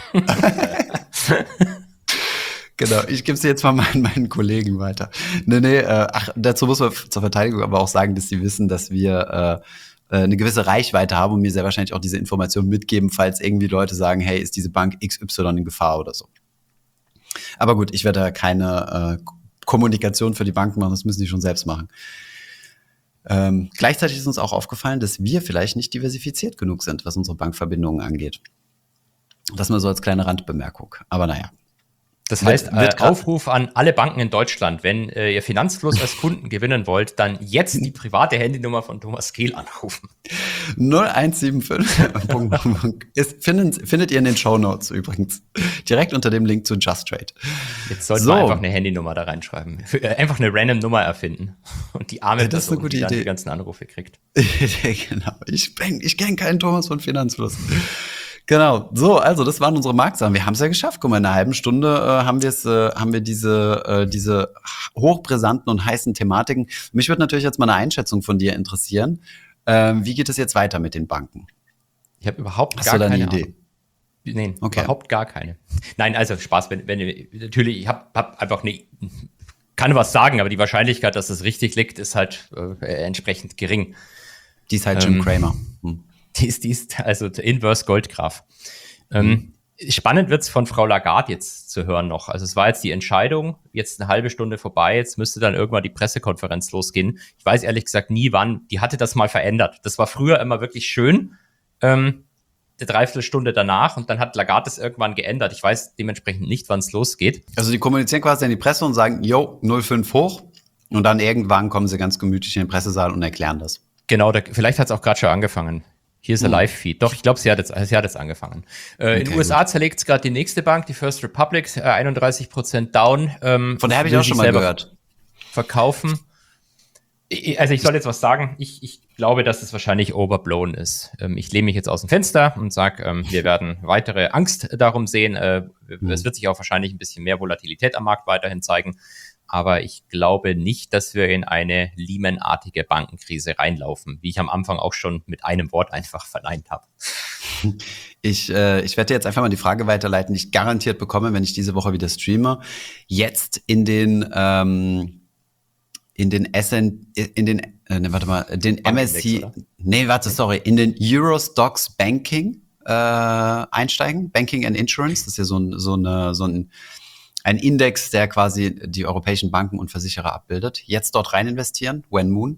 Genau, ich gebe es jetzt mal meinen, meinen Kollegen weiter. Nee, nee, äh, ach, dazu muss man zur Verteidigung aber auch sagen, dass sie wissen, dass wir äh, eine gewisse Reichweite haben und mir sehr wahrscheinlich auch diese Information mitgeben, falls irgendwie Leute sagen, hey, ist diese Bank X Y in Gefahr oder so. Aber gut, ich werde da keine äh, Kommunikation für die Banken machen, das müssen die schon selbst machen. Ähm, gleichzeitig ist uns auch aufgefallen, dass wir vielleicht nicht diversifiziert genug sind, was unsere Bankverbindungen angeht. Das mal so als kleine Randbemerkung. Aber naja. Das Wird- heißt, wird äh, grad- Aufruf an alle Banken in Deutschland, wenn äh, ihr Finanzfluss als Kunden gewinnen wollt, dann jetzt die private Handynummer von Thomas Kehl anrufen. null eins sieben fünf ist, findet, findet ihr in den Shownotes übrigens. Direkt unter dem Link zu Just Trade. Jetzt sollten So. wir einfach eine Handynummer da reinschreiben. Für, äh, einfach eine random Nummer erfinden. Und die arme Ja, das ist eine Person, gute die dann Idee. die ganzen Anrufe kriegt. Genau. Ich, bin- ich kenne keinen Thomas von Finanzfluss. Genau. So, also das waren unsere Marktsachen. Wir haben es ja geschafft. Guck mal, in einer halben Stunde äh, haben wir es, äh, haben wir diese, äh, diese hochbrisanten und heißen Thematiken. Mich würde natürlich jetzt mal eine Einschätzung von dir interessieren. Ähm, wie geht es jetzt weiter mit den Banken? Ich habe überhaupt Hast gar du da eine keine Idee? Ahnung. Nein, Okay. überhaupt gar keine. Nein, also Spaß, wenn, wenn natürlich, ich habe hab einfach eine, kann was sagen, aber die Wahrscheinlichkeit, dass es richtig liegt, ist halt äh, entsprechend gering. Die ist halt Jim Ähm, Cramer. Hm. Die ist, die ist also der Inverse Goldgraf. Ähm, spannend wird's von Frau Lagarde jetzt zu hören noch. Also es war jetzt die Entscheidung, jetzt eine halbe Stunde vorbei, jetzt müsste dann irgendwann die Pressekonferenz losgehen. Ich weiß ehrlich gesagt nie wann. Die hatte das mal verändert. Das war früher immer wirklich schön, ähm, eine Dreiviertelstunde danach, und dann hat Lagarde es irgendwann geändert. Ich weiß dementsprechend nicht, wann es losgeht. Also die kommunizieren quasi an die Presse und sagen, yo, null Komma fünf hoch. Und dann irgendwann kommen sie ganz gemütlich in den Pressesaal und erklären das. Genau, da, vielleicht hat es auch gerade schon angefangen. Hier ist der Hm. Live-Feed. Doch, ich glaube, sie hat jetzt, sie hat jetzt angefangen. Äh, in Okay, den U S A zerlegt es gerade die nächste Bank, die First Republic, äh, einunddreißig Prozent down. Ähm, Von der habe ich will auch sich schon mal selber gehört. Verkaufen. Ich- Also ich soll jetzt was sagen. Ich, ich glaube, dass es wahrscheinlich overblown ist. Ähm, ich lehne mich jetzt aus dem Fenster und sage, ähm, wir werden weitere Angst darum sehen. Äh, Hm. Es wird sich auch wahrscheinlich ein bisschen mehr Volatilität am Markt weiterhin zeigen. Aber ich glaube nicht, dass wir in eine Lehman-artige Bankenkrise reinlaufen, wie ich am Anfang auch schon mit einem Wort einfach verneint habe. Ich, äh, ich werde dir jetzt einfach mal die Frage weiterleiten, die ich garantiert bekomme, wenn ich diese Woche wieder streame. Jetzt in den ähm, in den S N, in den, äh, ne, warte mal, den M S C, Bankindex, oder? nee, warte, sorry, in den Eurostoxx Banking äh, einsteigen, Banking and Insurance, das ist ja so ein, so eine, so ein, ein Index, der quasi die europäischen Banken und Versicherer abbildet. Jetzt dort rein investieren, When Moon.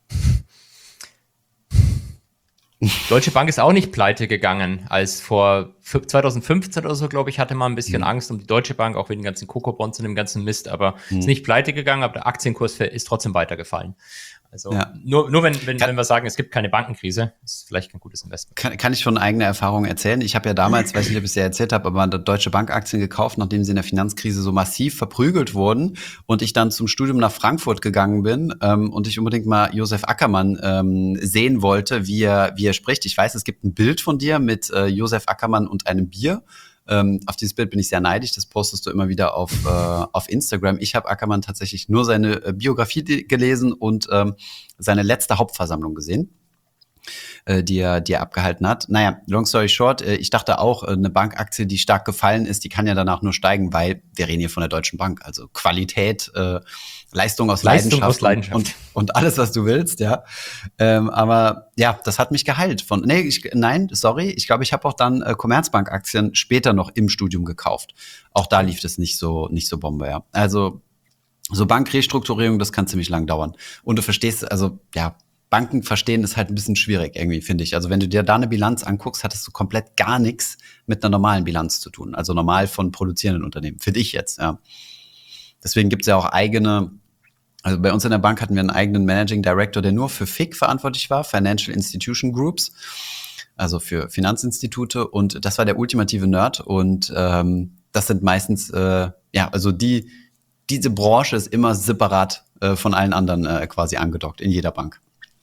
Deutsche Bank ist auch nicht pleite gegangen, als vor f- zwanzig fünfzehn oder so, glaube ich, hatte man ein bisschen Mhm. Angst um die Deutsche Bank, auch wegen den ganzen Coco-Bonds und dem ganzen Mist, aber Mhm. ist nicht pleite gegangen, aber der Aktienkurs ist trotzdem weitergefallen. Also Ja. nur, nur wenn, wenn, Kann- wenn wir sagen, es gibt keine Bankenkrise, ist vielleicht kein gutes Investment. Kann, kann ich von eigener Erfahrung erzählen. Ich habe ja damals, weiß nicht, ob ich es ja erzählt habe, aber Deutsche Bank Aktien gekauft, nachdem sie in der Finanzkrise so massiv verprügelt wurden und ich dann zum Studium nach Frankfurt gegangen bin ähm, und ich unbedingt mal Josef Ackermann ähm, sehen wollte, wie er, wie er spricht. Ich weiß, es gibt ein Bild von dir mit äh, Josef Ackermann und einem Bier. Ähm, auf dieses Bild bin ich sehr neidisch, das postest du immer wieder auf, äh, auf Instagram. Ich habe Ackermann tatsächlich nur seine äh, Biografie di- gelesen und ähm, seine letzte Hauptversammlung gesehen, äh, die, er, die er abgehalten hat. Naja, long story short, äh, ich dachte auch, äh, eine Bankaktie, die stark gefallen ist, die kann ja danach nur steigen, weil wir reden hier von der Deutschen Bank. Also Qualität, äh, Leistung aus Leistung Leidenschaft, aus Leidenschaft. Und, und, und alles, was du willst, ja. Ähm, aber ja, das hat mich geheilt. Von, nee, ich, nein, sorry, ich glaube, ich habe auch dann äh, Commerzbank-Aktien später noch im Studium gekauft. Auch da lief das nicht so, nicht so Bombe, ja. Also so Bankrestrukturierung, das kann ziemlich lang dauern. Und du verstehst, also ja, Banken verstehen ist halt ein bisschen schwierig irgendwie, finde ich. Also wenn du dir da eine Bilanz anguckst, hattest du komplett gar nichts mit einer normalen Bilanz zu tun. Also normal von produzierenden Unternehmen, finde ich jetzt, ja. Deswegen gibt es ja auch eigene Also bei uns in der Bank hatten wir einen eigenen Managing Director, der nur für F I C verantwortlich war, Financial Institution Groups, also für Finanzinstitute. Und das war der ultimative Nerd. Und ähm, das sind meistens, äh, ja, also die, diese Branche ist immer separat äh, von allen anderen äh, quasi angedockt in jeder Bank.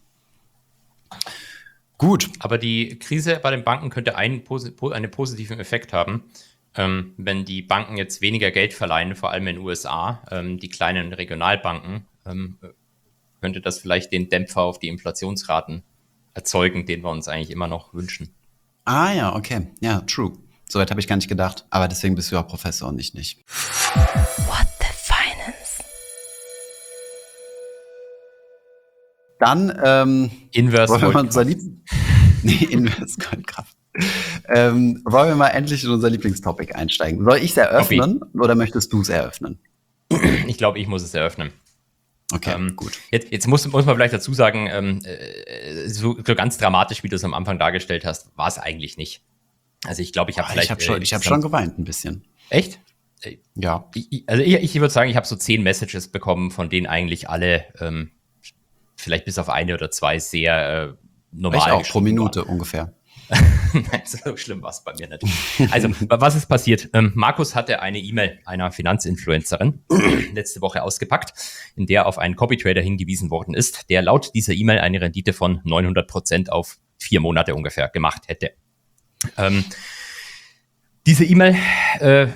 Gut. Aber die Krise bei den Banken könnte einen, einen positiven Effekt haben. Ähm, wenn die Banken jetzt weniger Geld verleihen, vor allem in den U S A, ähm, die kleinen Regionalbanken, ähm, könnte das vielleicht den Dämpfer auf die Inflationsraten erzeugen, den wir uns eigentlich immer noch wünschen. Ah ja, okay. Ja, true. Soweit habe ich gar nicht gedacht. Aber deswegen bist du ja Professor und ich nicht. What the Finance? Dann ähm, Inverse wollen wir mal Goldkraft. unser Lieb- nee, Inverse Goldkraft. Ähm, wollen wir mal endlich in unser Lieblingstopic einsteigen? Soll ich es eröffnen Copy. oder möchtest du es eröffnen? Ich glaube, ich muss es eröffnen. Okay, ähm, gut. Jetzt, jetzt muss, muss man vielleicht dazu sagen, ähm, äh, so, so ganz dramatisch, wie du es am Anfang dargestellt hast, war es eigentlich nicht. Also ich glaube, ich habe Boah, vielleicht... Ich habe schon, äh, ich hab schon geweint ein bisschen. Echt? Ja. Ich, ich, also ich, ich würde sagen, ich habe so zehn Messages bekommen, von denen eigentlich alle, ähm, vielleicht bis auf eine oder zwei, sehr äh, normal Ich auch, pro geschrieben Minute waren. ungefähr. Nein, so schlimm war es bei mir nicht. Also, was ist passiert? Ähm, Markus hatte eine E-Mail einer Finanzinfluencerin letzte Woche ausgepackt, in der auf einen Copytrader hingewiesen worden ist, der laut dieser E-Mail eine Rendite von neunhundert Prozent auf vier Monate ungefähr gemacht hätte. Ähm, diese E-Mail äh,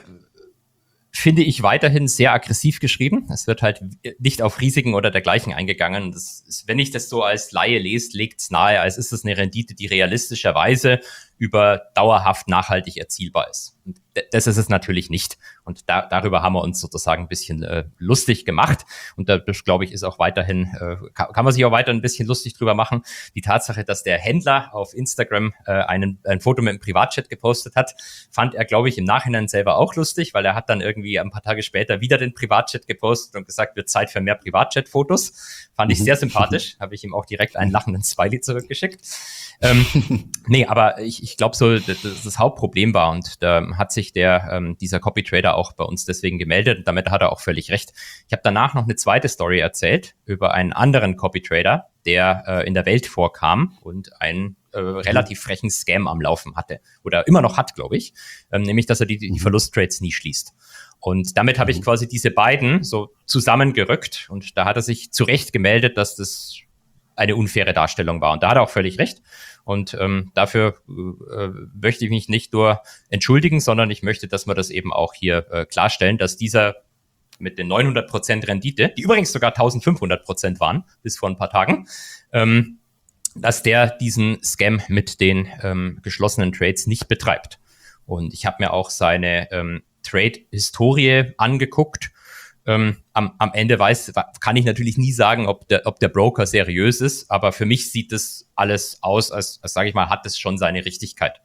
finde ich weiterhin sehr aggressiv geschrieben. Es wird halt nicht auf Risiken oder dergleichen eingegangen. Das ist, wenn ich das so als Laie lese, legt es nahe, als ist es eine Rendite, die realistischerweise über dauerhaft nachhaltig erzielbar ist. Und das ist es natürlich nicht. Und da, darüber haben wir uns sozusagen ein bisschen äh, lustig gemacht. Und das, glaube ich, ist auch weiterhin, äh, kann, kann man sich auch weiter ein bisschen lustig drüber machen. Die Tatsache, dass der Händler auf Instagram äh, einen, ein Foto mit dem Privatchat gepostet hat, fand er, glaube ich, im Nachhinein selber auch lustig, weil er hat dann irgendwie ein paar Tage später wieder den Privatchat gepostet und gesagt, wird Zeit für mehr Privatchat-Fotos. Fand ich sehr sympathisch. Habe ich ihm auch direkt einen lachenden Smiley zurückgeschickt. ähm, nee, aber ich, ich glaube so, das, das Hauptproblem war, und da hat sich der ähm, dieser Copy-Trader auch bei uns deswegen gemeldet, und damit hat er auch völlig recht. Ich habe danach noch eine zweite Story erzählt über einen anderen Copy-Trader, der äh, in der Welt vorkam und einen äh, relativ frechen Scam am Laufen hatte oder immer noch hat, glaube ich, ähm, nämlich, dass er die, die Verlusttrades nie schließt. Und damit habe ich quasi diese beiden so zusammengerückt, und da hat er sich zu Recht gemeldet, dass das eine unfaire Darstellung war. Und da hat er auch völlig recht. Und ähm, dafür äh, möchte ich mich nicht nur entschuldigen, sondern ich möchte, dass wir das eben auch hier äh, klarstellen, dass dieser mit den neunhundert Prozent Rendite, die übrigens sogar eintausendfünfhundert Prozent waren bis vor ein paar Tagen, ähm, dass der diesen Scam mit den ähm, geschlossenen Trades nicht betreibt. Und ich habe mir auch seine ähm, Trade-Historie angeguckt. Ähm, am, am Ende weiß, kann ich natürlich nie sagen, ob der, ob der Broker seriös ist, aber für mich sieht das alles aus, als, als sage ich mal, hat es schon seine Richtigkeit.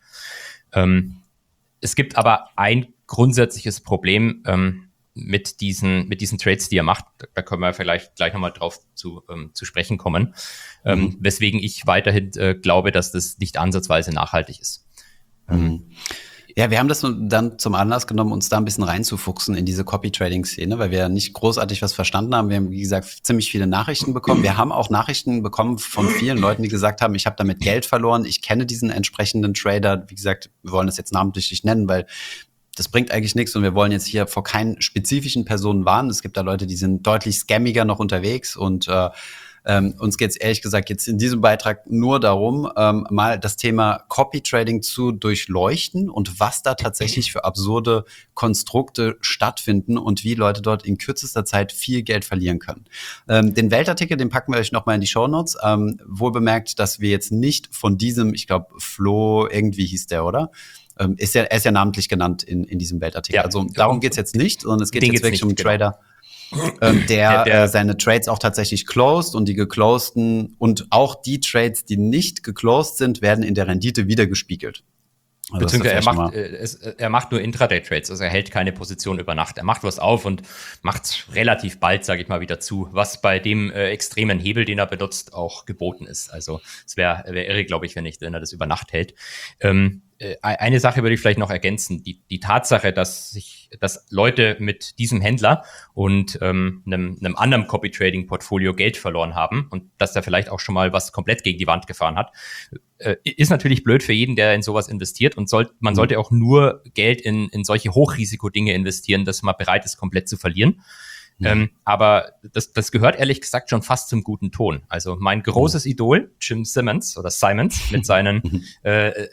Ähm, es gibt aber ein grundsätzliches Problem ähm, mit diesen, mit diesen Trades, die er macht. Da können wir vielleicht gleich nochmal drauf zu, ähm, zu sprechen kommen, ähm, mhm. weswegen ich weiterhin äh, glaube, dass das nicht ansatzweise nachhaltig ist. Mhm. Ähm, Ja, wir haben das dann zum Anlass genommen, uns da ein bisschen reinzufuchsen in diese Copy-Trading-Szene, weil wir ja nicht großartig was verstanden haben. Wir haben, wie gesagt, ziemlich viele Nachrichten bekommen. Wir haben auch Nachrichten bekommen von vielen Leuten, die gesagt haben, ich habe damit Geld verloren, ich kenne diesen entsprechenden Trader. Wie gesagt, wir wollen das jetzt namentlich nicht nennen, weil das bringt eigentlich nichts, und wir wollen jetzt hier vor keinen spezifischen Personen warnen. Es gibt da Leute, die sind deutlich scammiger noch unterwegs, und äh, Ähm, uns geht es ehrlich gesagt jetzt in diesem Beitrag nur darum, ähm, mal das Thema Copy-Trading zu durchleuchten und was da tatsächlich für absurde Konstrukte stattfinden und wie Leute dort in kürzester Zeit viel Geld verlieren können. Ähm, den Weltartikel, den packen wir euch nochmal in die Shownotes. Ähm, wohl bemerkt, dass wir jetzt nicht von diesem, ich glaube, Flo, irgendwie hieß der, oder? Ähm, ist ja, er ist ja namentlich genannt in, in diesem Weltartikel. Ja. Also darum geht's jetzt nicht, sondern es geht Den jetzt wirklich nicht, um einen genau. Trader, Ähm, der, der, der äh, seine Trades auch tatsächlich closed, und die geclosten und auch die Trades, die nicht geclosed sind, werden in der Rendite wieder gespiegelt. Also Beziehungsweise er macht, äh, es, er macht nur Intraday-Trades, also er hält keine Position über Nacht. Er macht was auf und macht relativ bald, sage ich mal, wieder zu, was bei dem äh, extremen Hebel, den er benutzt, auch geboten ist. Also es wäre wär irre, glaube ich, wenn, nicht, wenn er das über Nacht hält. Ähm, äh, eine Sache würde ich vielleicht noch ergänzen. Die, die Tatsache, dass sich, dass Leute mit diesem Händler und ähm, einem, einem anderen Copy-Trading-Portfolio Geld verloren haben und dass er vielleicht auch schon mal was komplett gegen die Wand gefahren hat, äh, ist natürlich blöd für jeden, der in sowas investiert und soll, man sollte auch nur Geld in, in solche Hochrisiko-Dinge investieren, dass man bereit ist, komplett zu verlieren. Mhm. Ähm, aber das, das gehört ehrlich gesagt schon fast zum guten Ton. Also mein großes mhm. Idol, Jim Simmons oder Simons mit seinen äh, äh,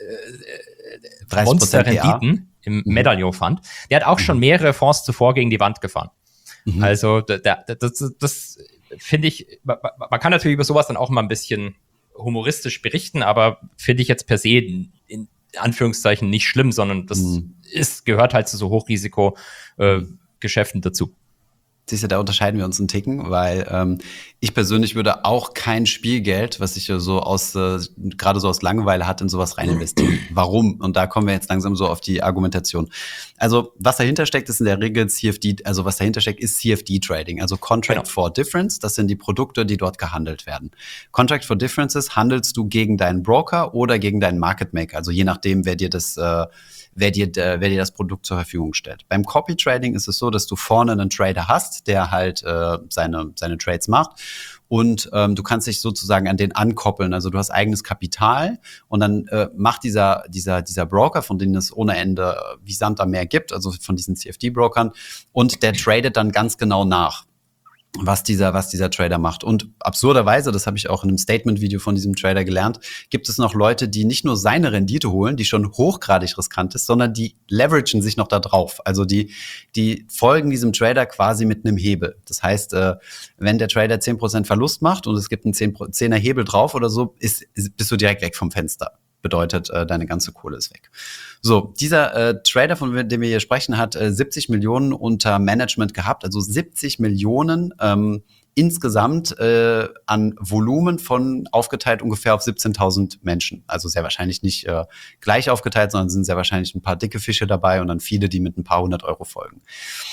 äh, Monster-Renditen im mhm. Medallion Fund, der hat auch mhm. schon mehrere Fonds zuvor gegen die Wand gefahren. Mhm. Also da, da, das, das, das finde ich, man, man kann natürlich über sowas dann auch mal ein bisschen humoristisch berichten, aber finde ich jetzt per se in, in Anführungszeichen nicht schlimm, sondern das mhm. ist, gehört halt zu so Hochrisiko-Geschäften äh, dazu. Siehst du, da unterscheiden wir uns einen Ticken, weil ähm, ich persönlich würde auch kein Spielgeld, was ich so aus, äh, gerade so aus Langeweile hatte, in sowas rein investieren. Warum? Und da kommen wir jetzt langsam so auf die Argumentation. Also, was dahinter steckt, ist in der Regel C F D, also was dahinter steckt, ist C F D-Trading, also Contract genau. for Difference. Das sind die Produkte, die dort gehandelt werden. Contract for Differences handelst du gegen deinen Broker oder gegen deinen Market Maker, also je nachdem, wer dir das äh, wer dir, wer dir das Produkt zur Verfügung stellt. Beim Copy Trading ist es so, dass du vorne einen Trader hast, der halt äh, seine, seine Trades macht und ähm, du kannst dich sozusagen an den ankoppeln. Also du hast eigenes Kapital und dann äh, macht dieser, dieser, dieser Broker, von denen es ohne Ende äh, wie Sand am Meer gibt, also von diesen C F D-Brokern, und der tradet dann ganz genau nach, was dieser, was dieser Trader macht. Und absurderweise, das habe ich auch in einem Statement-Video von diesem Trader gelernt, gibt es noch Leute, die nicht nur seine Rendite holen, die schon hochgradig riskant ist, sondern die leveragen sich noch da drauf. Also die, die folgen diesem Trader quasi mit einem Hebel. Das heißt, äh, wenn der Trader zehn Prozent Verlust macht und es gibt einen zehner Hebel drauf oder so, ist, ist, bist du direkt weg vom Fenster. Bedeutet, äh, deine ganze Kohle ist weg. So, dieser äh, Trader, von dem wir hier sprechen, hat äh, siebzig Millionen unter Management gehabt, also siebzig Millionen ähm, insgesamt äh, an Volumen von aufgeteilt ungefähr auf siebzehntausend Menschen. Also sehr wahrscheinlich nicht äh, gleich aufgeteilt, sondern sind sehr wahrscheinlich ein paar dicke Fische dabei und dann viele, die mit ein paar hundert Euro folgen.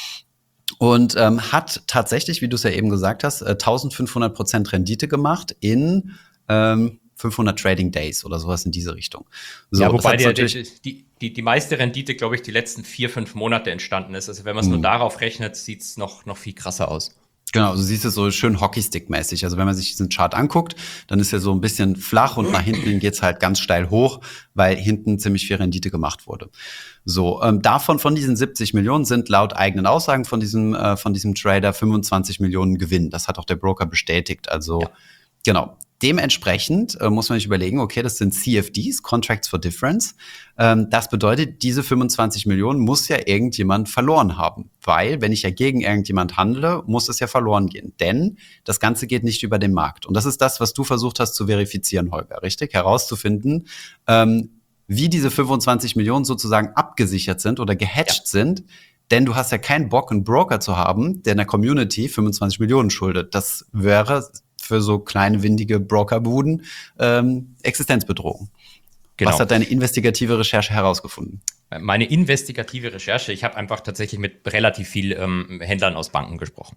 Und ähm, hat tatsächlich, wie du es ja eben gesagt hast, äh, eintausendfünfhundert Prozent Rendite gemacht in ähm, fünfhundert Trading Days oder sowas in diese Richtung. So, ja, wobei der, die, die, die, die meiste Rendite, glaube ich, die letzten vier, fünf Monate entstanden ist. Also wenn man es mm. nur darauf rechnet, sieht es noch, noch viel krasser aus. Genau, du siehst es so schön Hockeystick-mäßig. Also wenn man sich diesen Chart anguckt, dann ist er so ein bisschen flach und nach hinten geht's halt ganz steil hoch, weil hinten ziemlich viel Rendite gemacht wurde. So, ähm, davon, von diesen siebzig Millionen sind laut eigenen Aussagen von diesem, äh, von diesem Trader fünfundzwanzig Millionen Gewinn. Das hat auch der Broker bestätigt. Also, ja. Genau. Dementsprechend äh, muss man sich überlegen, okay, das sind C F Ds, Contracts for Difference. Ähm, das bedeutet, diese fünfundzwanzig Millionen muss ja irgendjemand verloren haben. Weil, wenn ich ja gegen irgendjemand handle, muss es ja verloren gehen. Denn das Ganze geht nicht über den Markt. Und das ist das, was du versucht hast zu verifizieren, Holger, richtig? Herauszufinden, ähm, wie diese fünfundzwanzig Millionen sozusagen abgesichert sind oder gehatcht ja. sind. Denn du hast ja keinen Bock, einen Broker zu haben, der in der Community fünfundzwanzig Millionen schuldet. Das wäre für so kleine, windige Brokerbuden ähm, Existenzbedrohung. Genau. Was hat deine investigative Recherche herausgefunden? Meine investigative Recherche, ich habe einfach tatsächlich mit relativ viel ähm, Händlern aus Banken gesprochen.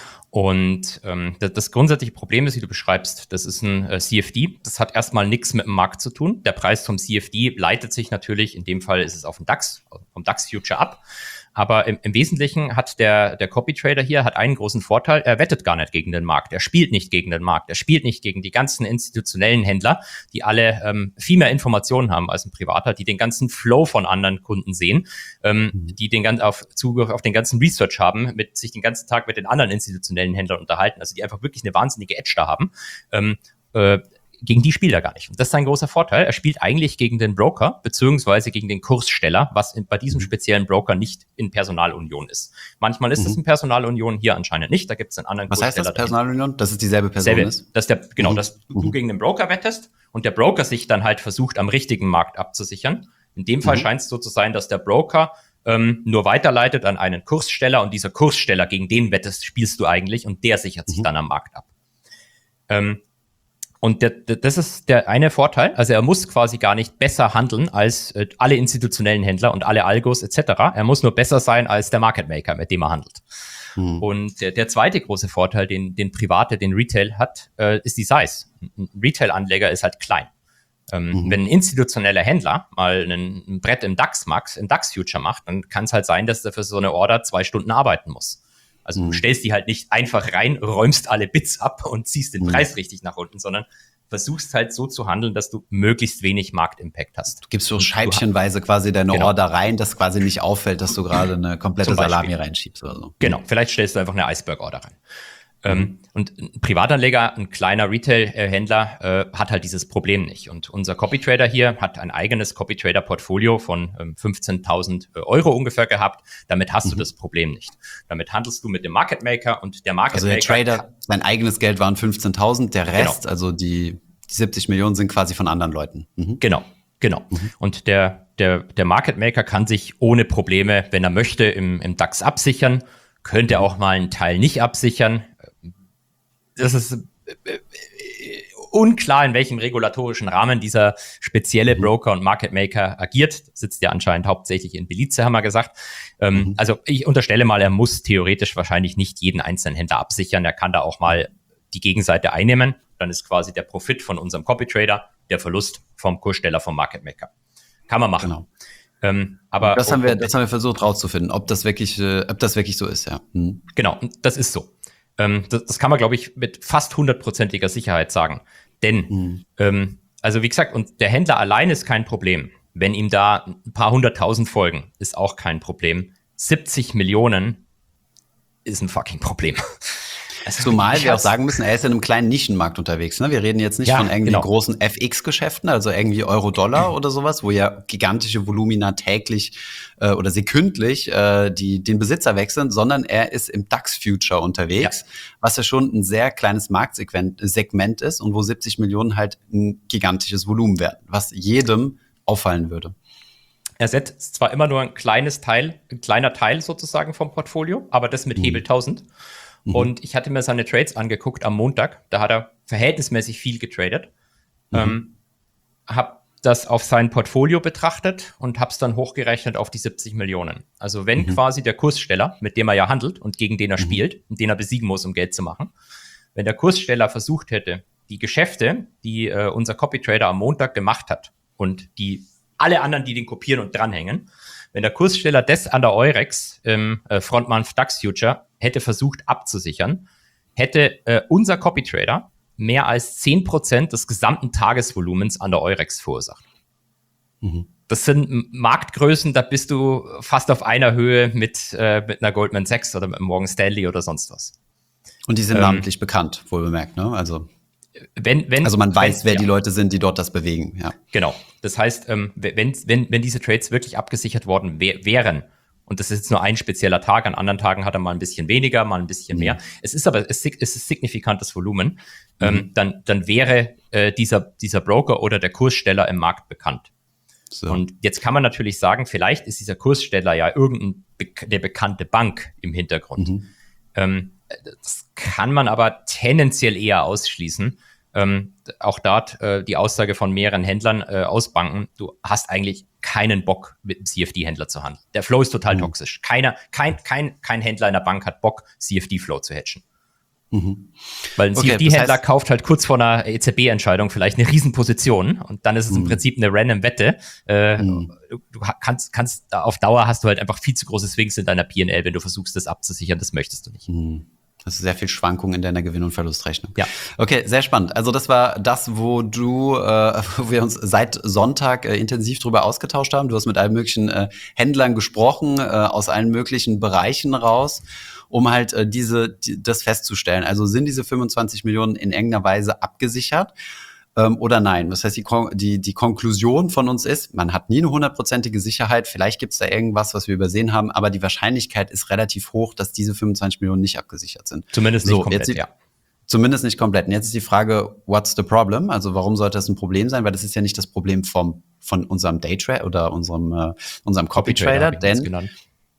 Und ähm, das, das grundsätzliche Problem ist, wie du beschreibst, das ist ein äh, C F D. Das hat erstmal nichts mit dem Markt zu tun. Der Preis vom C F D leitet sich natürlich, in dem Fall ist es auf dem DAX, vom DAX-Future ab. Aber im, im Wesentlichen hat der, der Copy-Trader hier hat einen großen Vorteil, er wettet gar nicht gegen den Markt, er spielt nicht gegen den Markt, er spielt nicht gegen die ganzen institutionellen Händler, die alle ähm, viel mehr Informationen haben als ein Privater, die den ganzen Flow von anderen Kunden sehen, ähm, mhm. die den ganzen auf Zugriff auf den ganzen Research haben, mit sich den ganzen Tag mit den anderen institutionellen Händlern unterhalten, also die einfach wirklich eine wahnsinnige Edge da haben. Ähm, äh, Gegen die spielt er gar nicht. Und das ist sein großer Vorteil. Er spielt eigentlich gegen den Broker, beziehungsweise gegen den Kurssteller, was in, bei diesem speziellen Broker nicht in Personalunion ist. Manchmal ist es mhm. in Personalunion, hier anscheinend nicht. Da gibt es einen anderen Was Kurssteller. Was heißt das, Personalunion? Dass es dieselbe Person Selbe, ist? Dass der, genau, mhm. dass du mhm. gegen den Broker wettest und der Broker sich dann halt versucht, am richtigen Markt abzusichern. In dem Fall mhm. scheint es so zu sein, dass der Broker ähm, nur weiterleitet an einen Kurssteller und dieser Kurssteller, gegen den wettest, spielst du eigentlich und der sichert sich mhm. dann am Markt ab. Ähm, Und der, der, das ist der eine Vorteil. Also er muss quasi gar nicht besser handeln als äh, alle institutionellen Händler und alle Algos et cetera. Er muss nur besser sein als der Market Maker, mit dem er handelt. Hm. Und der, der zweite große Vorteil, den, den Private, den Retail hat, äh, ist die Size. Ein Retail-Anleger ist halt klein. Ähm, mhm. Wenn ein institutioneller Händler mal ein, ein Brett im DAX Max, im DAX Future macht, dann kann es halt sein, dass er für so eine Order zwei Stunden arbeiten muss. Also mhm. du stellst die halt nicht einfach rein, räumst alle Bits ab und ziehst den mhm. Preis richtig nach unten, sondern versuchst halt so zu handeln, dass du möglichst wenig Marktimpact hast. Du gibst so scheibchenweise quasi deine genau. Order rein, dass quasi nicht auffällt, dass du gerade eine komplette Salami reinschiebst oder so. Genau, vielleicht stellst du einfach eine Iceberg-Order rein. Ähm, und ein Privatanleger, ein kleiner Retail-Händler äh, hat halt dieses Problem nicht. Und unser Copy-Trader hier hat ein eigenes Copy-Trader-Portfolio von ähm, fünfzehntausend Euro ungefähr gehabt. Damit hast mhm. du das Problem nicht. Damit handelst du mit dem Market Maker und der Market Maker. Also der Trader, sein eigenes Geld waren fünfzehntausend, der Rest, genau. also die, die siebzig Millionen sind quasi von anderen Leuten. Mhm. Genau, genau. Mhm. Und der, der, der Market Maker kann sich ohne Probleme, wenn er möchte, im, im DAX absichern. Könnte auch mal einen Teil nicht absichern. Das ist äh, unklar, in welchem regulatorischen Rahmen dieser spezielle Broker und Market Maker agiert. Sitzt ja anscheinend hauptsächlich in Belize, haben wir gesagt. Ähm, mhm. Also ich unterstelle mal, er muss theoretisch wahrscheinlich nicht jeden einzelnen Händler absichern. Er kann da auch mal die Gegenseite einnehmen. Dann ist quasi der Profit von unserem Copy Trader der Verlust vom Kurssteller, vom Market Maker. Kann man machen. Genau. Ähm, aber das haben wir, das haben wir versucht rauszufinden, ob das wirklich, äh, ob das wirklich so ist, ja. Mhm. Genau, das ist so. Ähm, das, das kann man, glaube ich, mit fast hundertprozentiger Sicherheit sagen. Denn, mhm. ähm, also wie gesagt, und der Händler allein ist kein Problem. Wenn ihm da ein paar hunderttausend folgen, ist auch kein Problem. siebzig Millionen ist ein fucking Problem. Also Zumal wir auch sagen müssen, er ist in einem kleinen Nischenmarkt unterwegs. Ne? Wir reden jetzt nicht ja, von irgendwie genau. großen F X-Geschäften, also irgendwie Euro-Dollar mhm. oder sowas, wo ja gigantische Volumina täglich äh, oder sekündlich äh, die den Besitzer wechseln, sondern er ist im DAX-Future unterwegs, ja. was ja schon ein sehr kleines Marktsegment ist und wo siebzig Millionen halt ein gigantisches Volumen werden, was jedem auffallen würde. Er setzt zwar immer nur ein kleines Teil, ein kleiner Teil sozusagen vom Portfolio, aber das mit mhm. Hebel tausend. Mhm. Und ich hatte mir seine Trades angeguckt am Montag. Da hat er verhältnismäßig viel getradet. Mhm. Ähm, hab das auf sein Portfolio betrachtet und hab's dann hochgerechnet auf die siebzig Millionen. Also wenn mhm. quasi der Kurssteller, mit dem er ja handelt und gegen den er mhm. spielt und den er besiegen muss, um Geld zu machen, wenn der Kurssteller versucht hätte, die Geschäfte, die äh, unser Copy-Trader am Montag gemacht hat und die alle anderen, die den kopieren und dranhängen, wenn der Kurssteller das an der Eurex im äh, Frontmonth DAX Future hätte versucht abzusichern, hätte äh, unser Copy-Trader mehr als zehn Prozent des gesamten Tagesvolumens an der Eurex verursacht. Mhm. Das sind Marktgrößen, da bist du fast auf einer Höhe mit, äh, mit einer Goldman Sachs oder mit einem Morgan Stanley oder sonst was. Und die sind ähm, namentlich bekannt, wohl bemerkt, ne? Also Wenn, wenn, also man weiß, wenn, wer ja. die Leute sind, die dort das bewegen. Ja. Genau. Das heißt, ähm, wenn, wenn, wenn diese Trades wirklich abgesichert worden wär, wären, und das ist jetzt nur ein spezieller Tag, an anderen Tagen hat er mal ein bisschen weniger, mal ein bisschen mhm. mehr. Es ist aber es ist ein signifikantes Volumen. Mhm. Ähm, dann, dann wäre äh, dieser, dieser Broker oder der Kurssteller im Markt bekannt. So. Und jetzt kann man natürlich sagen, vielleicht ist dieser Kurssteller ja irgendeine be- bekannte Bank im Hintergrund. Mhm. Ähm, das kann man aber tendenziell eher ausschließen. Ähm, auch dort äh, die Aussage von mehreren Händlern äh, aus Banken, du hast eigentlich keinen Bock, mit einem C F D-Händler zu handeln. Der Flow ist total mhm. toxisch. Keiner, kein, kein, kein Händler in der Bank hat Bock, C F D-Flow zu hedgen. Mhm. Weil ein okay, C F D-Händler das heißt, kauft halt kurz vor einer E Z B-Entscheidung vielleicht eine Riesenposition und dann ist es mhm. im Prinzip eine random Wette. Äh, mhm. Du, du kannst, kannst, auf Dauer hast du halt einfach viel zu große Swings in deiner P und L, wenn du versuchst, das abzusichern. Das möchtest du nicht. Mhm. Also sehr viel Schwankung in deiner Gewinn- und Verlustrechnung. Ja. Okay, sehr spannend. Also das war das, wo du, äh, wo wir uns seit Sonntag äh, intensiv drüber ausgetauscht haben. Du hast mit allen möglichen äh, Händlern gesprochen, äh, aus allen möglichen Bereichen raus, um halt äh, diese, die, das festzustellen. Also sind diese fünfundzwanzig Millionen in irgendeiner Weise abgesichert? Oder nein. Das heißt, die, Kon- die, die Konklusion von uns ist, man hat nie eine hundertprozentige Sicherheit. Vielleicht gibt es da irgendwas, was wir übersehen haben, aber die Wahrscheinlichkeit ist relativ hoch, dass diese fünfundzwanzig Millionen nicht abgesichert sind. Zumindest nicht so, komplett, jetzt, ja. Zumindest nicht komplett. Und jetzt ist die Frage, what's the problem? Also warum sollte das ein Problem sein? Weil das ist ja nicht das Problem vom, von unserem Daytrader oder unserem, äh, unserem Copy-Trader, denn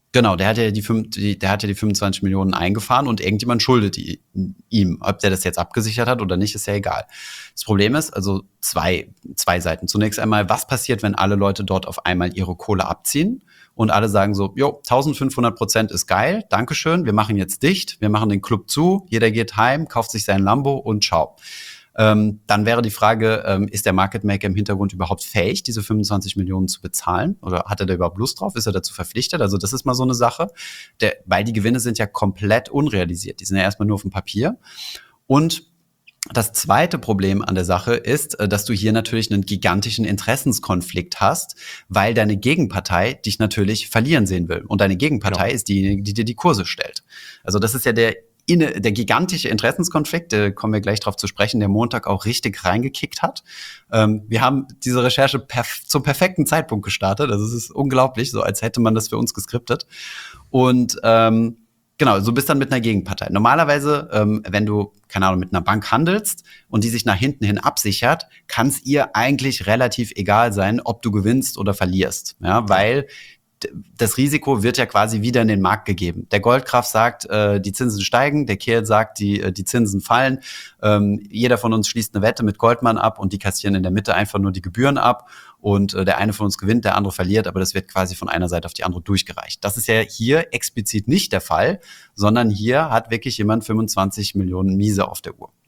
Genau, der hat ja die, fünf, die, der hat ja die fünfundzwanzig Millionen eingefahren und irgendjemand schuldet die, ihm. Ob der das jetzt abgesichert hat oder nicht, ist ja egal. Das Problem ist, also zwei, zwei Seiten. Zunächst einmal, was passiert, wenn alle Leute dort auf einmal ihre Kohle abziehen und alle sagen so, jo, eintausendfünfhundert Prozent ist geil, Dankeschön, wir machen jetzt dicht, wir machen den Club zu, jeder geht heim, kauft sich sein Lambo und ciao. Ähm, dann wäre die Frage, ähm, ist der Market Maker im Hintergrund überhaupt fähig, diese fünfundzwanzig Millionen zu bezahlen? Oder hat er da überhaupt Lust drauf? Ist er dazu verpflichtet? Also das ist mal so eine Sache, der, weil die Gewinne sind ja komplett unrealisiert. Die sind ja erstmal nur auf dem Papier. Und das zweite Problem an der Sache ist, dass du hier natürlich einen gigantischen Interessenskonflikt hast, weil deine Gegenpartei dich natürlich verlieren sehen will. Und deine Gegenpartei genau. ist diejenige, die dir die Kurse stellt. Also das ist ja der Inne, der gigantische Interessenskonflikt, da kommen wir gleich drauf zu sprechen, der Montag auch richtig reingekickt hat. Ähm, wir haben diese Recherche perf- zum perfekten Zeitpunkt gestartet. Also es ist unglaublich, so als hätte man das für uns geskriptet. Und ähm, genau, so bist dann mit einer Gegenpartei. Normalerweise, ähm, wenn du, keine Ahnung, mit einer Bank handelst und die sich nach hinten hin absichert, kann es ihr eigentlich relativ egal sein, ob du gewinnst oder verlierst. Ja, weil das Risiko wird ja quasi wieder in den Markt gegeben. Der Goldgraf sagt, äh, die Zinsen steigen, der Kehl sagt, die, die Zinsen fallen. Ähm, jeder von uns schließt eine Wette mit Goldman ab und die kassieren in der Mitte einfach nur die Gebühren ab. Und äh, der eine von uns gewinnt, der andere verliert, aber das wird quasi von einer Seite auf die andere durchgereicht. Das ist ja hier explizit nicht der Fall, sondern hier hat wirklich jemand fünfundzwanzig Millionen Miese auf der Uhr.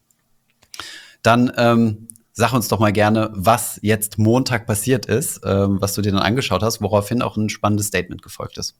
Dann ähm, sag uns doch mal gerne, was jetzt Montag passiert ist, ähm, was du dir dann angeschaut hast, woraufhin auch ein spannendes Statement gefolgt ist.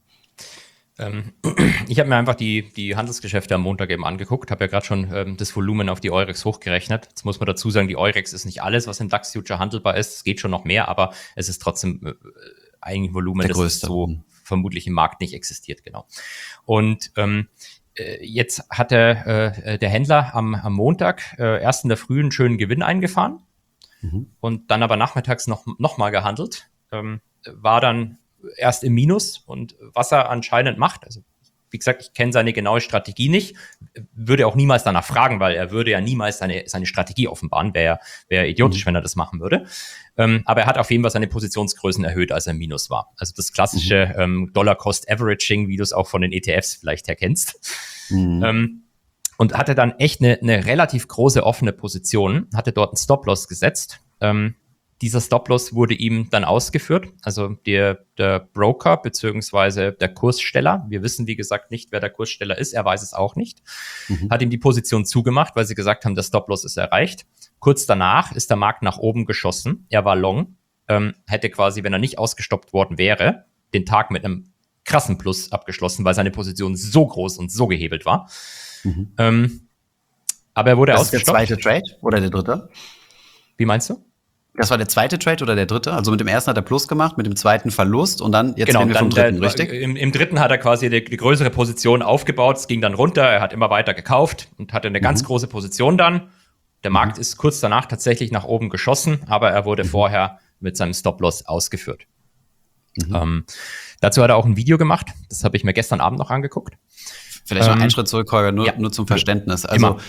Ähm, ich habe mir einfach die, die Handelsgeschäfte am Montag eben angeguckt, habe ja gerade schon ähm, das Volumen auf die Eurex hochgerechnet. Jetzt muss man dazu sagen, die Eurex ist nicht alles, was in DAX-Future handelbar ist. Es geht schon noch mehr, aber es ist trotzdem äh, eigentlich Volumen, das ist so vermutlich im Markt nicht existiert, genau. Und ähm, jetzt hat der, äh, der Händler am, am Montag äh, erst in der Früh einen schönen Gewinn eingefahren mhm. und dann aber nachmittags noch, noch mal gehandelt, ähm, war dann erst im Minus und was er anscheinend macht, also wie gesagt, ich kenne seine genaue Strategie nicht, würde auch niemals danach fragen, weil er würde ja niemals seine, seine Strategie offenbaren, wäre wär idiotisch, mhm. wenn er das machen würde. Ähm, aber er hat auf jeden Fall seine Positionsgrößen erhöht, als er im Minus war. Also das klassische mhm. ähm, Dollar-Cost-Averaging, wie du es auch von den E T Fs vielleicht her kennst. Mhm. Ähm, und hatte dann echt eine, eine relativ große offene Position, hatte dort einen Stop-Loss gesetzt. Ähm, Dieser Stop-Loss wurde ihm dann ausgeführt, also der, der Broker beziehungsweise der Kurssteller, wir wissen wie gesagt nicht, wer der Kurssteller ist, er weiß es auch nicht, mhm. hat ihm die Position zugemacht, weil sie gesagt haben, der Stop-Loss ist erreicht. Kurz danach ist der Markt nach oben geschossen, er war long, ähm, hätte quasi, wenn er nicht ausgestoppt worden wäre, den Tag mit einem krassen Plus abgeschlossen, weil seine Position so groß und so gehebelt war. Mhm. Ähm, aber er wurde das ausgestoppt. Das ist der zweite Trade oder der dritte? Wie meinst du? Das war der zweite Trade oder der dritte? Also mit dem ersten hat er Plus gemacht, mit dem zweiten Verlust und dann jetzt genau, reden wir vom dritten, der, richtig? Im, Im dritten hat er quasi die, die größere Position aufgebaut, es ging dann runter, er hat immer weiter gekauft und hatte eine mhm. ganz große Position dann. Der Markt mhm. ist kurz danach tatsächlich nach oben geschossen, aber er wurde mhm. vorher mit seinem Stop-Loss ausgeführt. Mhm. Ähm, dazu hat er auch ein Video gemacht, das habe ich mir gestern Abend noch angeguckt. Vielleicht ähm, noch einen Schritt zurück, Holger, nur, ja. nur zum Verständnis. Also immer.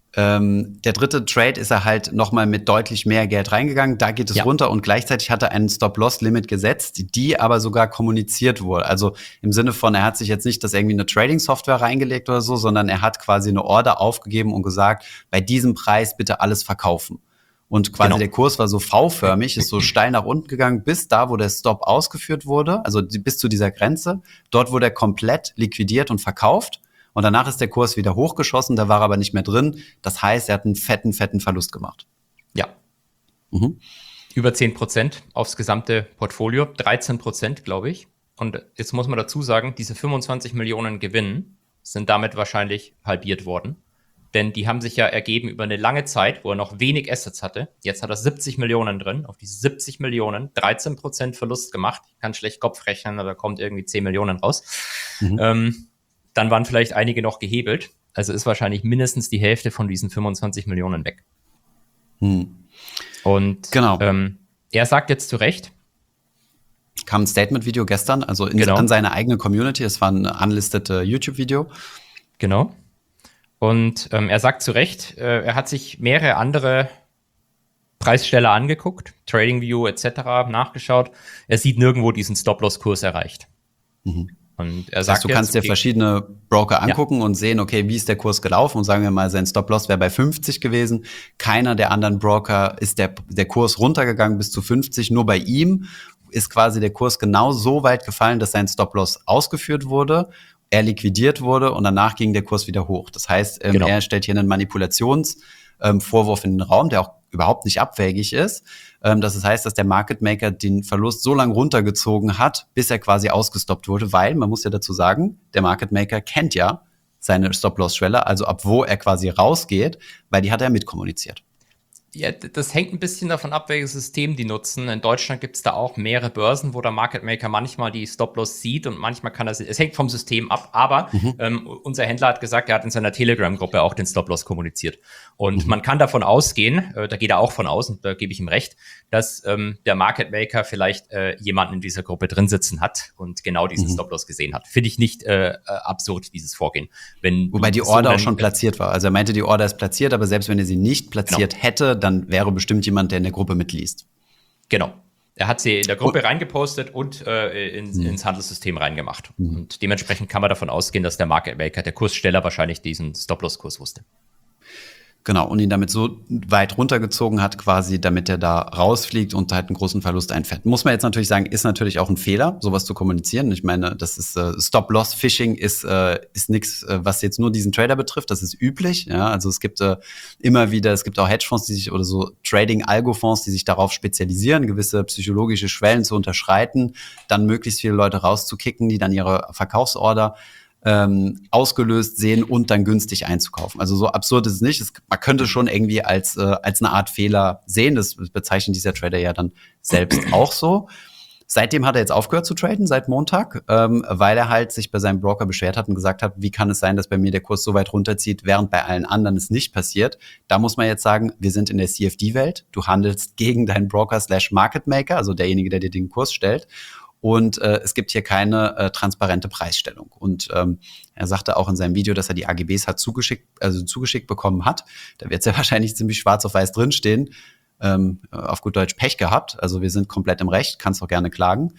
Ähm, der dritte Trade ist er halt nochmal mit deutlich mehr Geld reingegangen. Da geht es ja. runter und gleichzeitig hat er einen Stop-Loss-Limit gesetzt, die aber sogar kommuniziert wurde. Also im Sinne von, er hat sich jetzt nicht das irgendwie eine Trading-Software reingelegt oder so, sondern er hat quasi eine Order aufgegeben und gesagt, bei diesem Preis bitte alles verkaufen. Und quasi genau. der Kurs war so V-förmig, ist so steil nach unten gegangen, bis da, wo der Stop ausgeführt wurde, also bis zu dieser Grenze. Dort wurde er komplett liquidiert und verkauft. Und danach ist der Kurs wieder hochgeschossen, da war er aber nicht mehr drin. Das heißt, er hat einen fetten, fetten Verlust gemacht. Ja. Mhm. Über zehn Prozent aufs gesamte Portfolio, dreizehn Prozent, glaube ich. Und jetzt muss man dazu sagen, diese fünfundzwanzig Millionen Gewinn sind damit wahrscheinlich halbiert worden. Denn die haben sich ja ergeben über eine lange Zeit, wo er noch wenig Assets hatte. Jetzt hat er siebzig Millionen drin. Auf diese siebzig Millionen, dreizehn Prozent Verlust gemacht. Ich kann schlecht Kopf rechnen, aber da kommt irgendwie zehn Millionen raus. Mhm. Ähm, Dann waren vielleicht einige noch gehebelt. Also ist wahrscheinlich mindestens die Hälfte von diesen fünfundzwanzig Millionen weg. Hm. Und genau. ähm, er sagt jetzt zu Recht, kam ein Statement-Video gestern, also in, genau. an seine eigene Community. Es war ein unlisted uh, YouTube-Video. Genau. Und ähm, er sagt zu Recht, äh, er hat sich mehrere andere Preissteller angeguckt, TradingView et cetera nachgeschaut. Er sieht nirgendwo diesen Stop-Loss-Kurs erreicht. Mhm. Und er Das sagt heißt, du jetzt, kannst dir okay, verschiedene Broker angucken ja, und sehen, okay, wie ist der Kurs gelaufen und sagen wir mal, sein Stop-Loss wäre bei fünfzig gewesen. Keiner der anderen Broker ist der, der Kurs runtergegangen bis zu fünfzig. Nur bei ihm ist quasi der Kurs genau so weit gefallen, dass sein Stop-Loss ausgeführt wurde, er liquidiert wurde und danach ging der Kurs wieder hoch. Das heißt, ähm, genau. er stellt hier einen Manipulationsvorwurf ähm, in den Raum, der auch überhaupt nicht abwegig ist. Ähm, das heißt, dass der Market Maker den Verlust so lange runtergezogen hat, bis er quasi ausgestoppt wurde, weil, man muss ja dazu sagen, der Market Maker kennt ja seine Stop-Loss-Schwelle, also ab wo er quasi rausgeht, weil die hat er mitkommuniziert. Ja, das hängt ein bisschen davon ab, welches System die nutzen. In Deutschland gibt es da auch mehrere Börsen, wo der Market Maker manchmal die Stop-Loss sieht und manchmal kann er es, es hängt vom System ab, aber mhm. ähm, unser Händler hat gesagt, er hat in seiner Telegram-Gruppe auch den Stop-Loss kommuniziert. Und mhm. man kann davon ausgehen, äh, da geht er auch von aus, und da gebe ich ihm recht, dass ähm, der Market Maker vielleicht äh, jemanden in dieser Gruppe drin sitzen hat und genau diesen mhm. Stop-Loss gesehen hat. Finde ich nicht äh, absurd, dieses Vorgehen. Wenn Wobei die Order so auch schon platziert war. Also er meinte, die Order ist platziert, aber selbst wenn er sie nicht platziert genau. hätte, dann wäre bestimmt jemand, der in der Gruppe mitliest. Genau. Er hat sie in der Gruppe oh. reingepostet und äh, in, hm. ins Handelssystem reingemacht. Hm. Und dementsprechend kann man davon ausgehen, dass der Market Maker, der Kurssteller, wahrscheinlich diesen Stop-Loss-Kurs wusste. Genau, und ihn damit so weit runtergezogen hat, quasi, damit er da rausfliegt und halt einen großen Verlust einfährt. Muss man jetzt natürlich sagen, ist natürlich auch ein Fehler, sowas zu kommunizieren. Ich meine, das ist äh, Stop-Loss-Phishing ist äh, ist nichts, äh, was jetzt nur diesen Trader betrifft. Das ist üblich. Ja, also es gibt äh, immer wieder, es gibt auch Hedgefonds, die sich oder so Trading-Algo-Fonds, die sich darauf spezialisieren, gewisse psychologische Schwellen zu unterschreiten, dann möglichst viele Leute rauszukicken, die dann ihre Verkaufsorder Ähm, ausgelöst sehen und dann günstig einzukaufen. Also so absurd ist es nicht. Es, man könnte schon irgendwie als äh, als eine Art Fehler sehen. Das bezeichnet dieser Trader ja dann selbst auch so. Seitdem hat er jetzt aufgehört zu traden, seit Montag, ähm, weil er halt sich bei seinem Broker beschwert hat und gesagt hat, wie kann es sein, dass bei mir der Kurs so weit runterzieht, während bei allen anderen es nicht passiert. Da muss man jetzt sagen, wir sind in der C F D-Welt. Du handelst gegen deinen Broker slash Market Maker, also derjenige, der dir den Kurs stellt. Und äh, es gibt hier keine äh, transparente Preisstellung. Und ähm, er sagte auch in seinem Video, dass er die A G Bs hat zugeschickt, also zugeschickt bekommen hat. Da wird es ja wahrscheinlich ziemlich schwarz auf weiß drinstehen. Ähm, auf gut Deutsch Pech gehabt. Also wir sind komplett im Recht, kannst auch gerne klagen.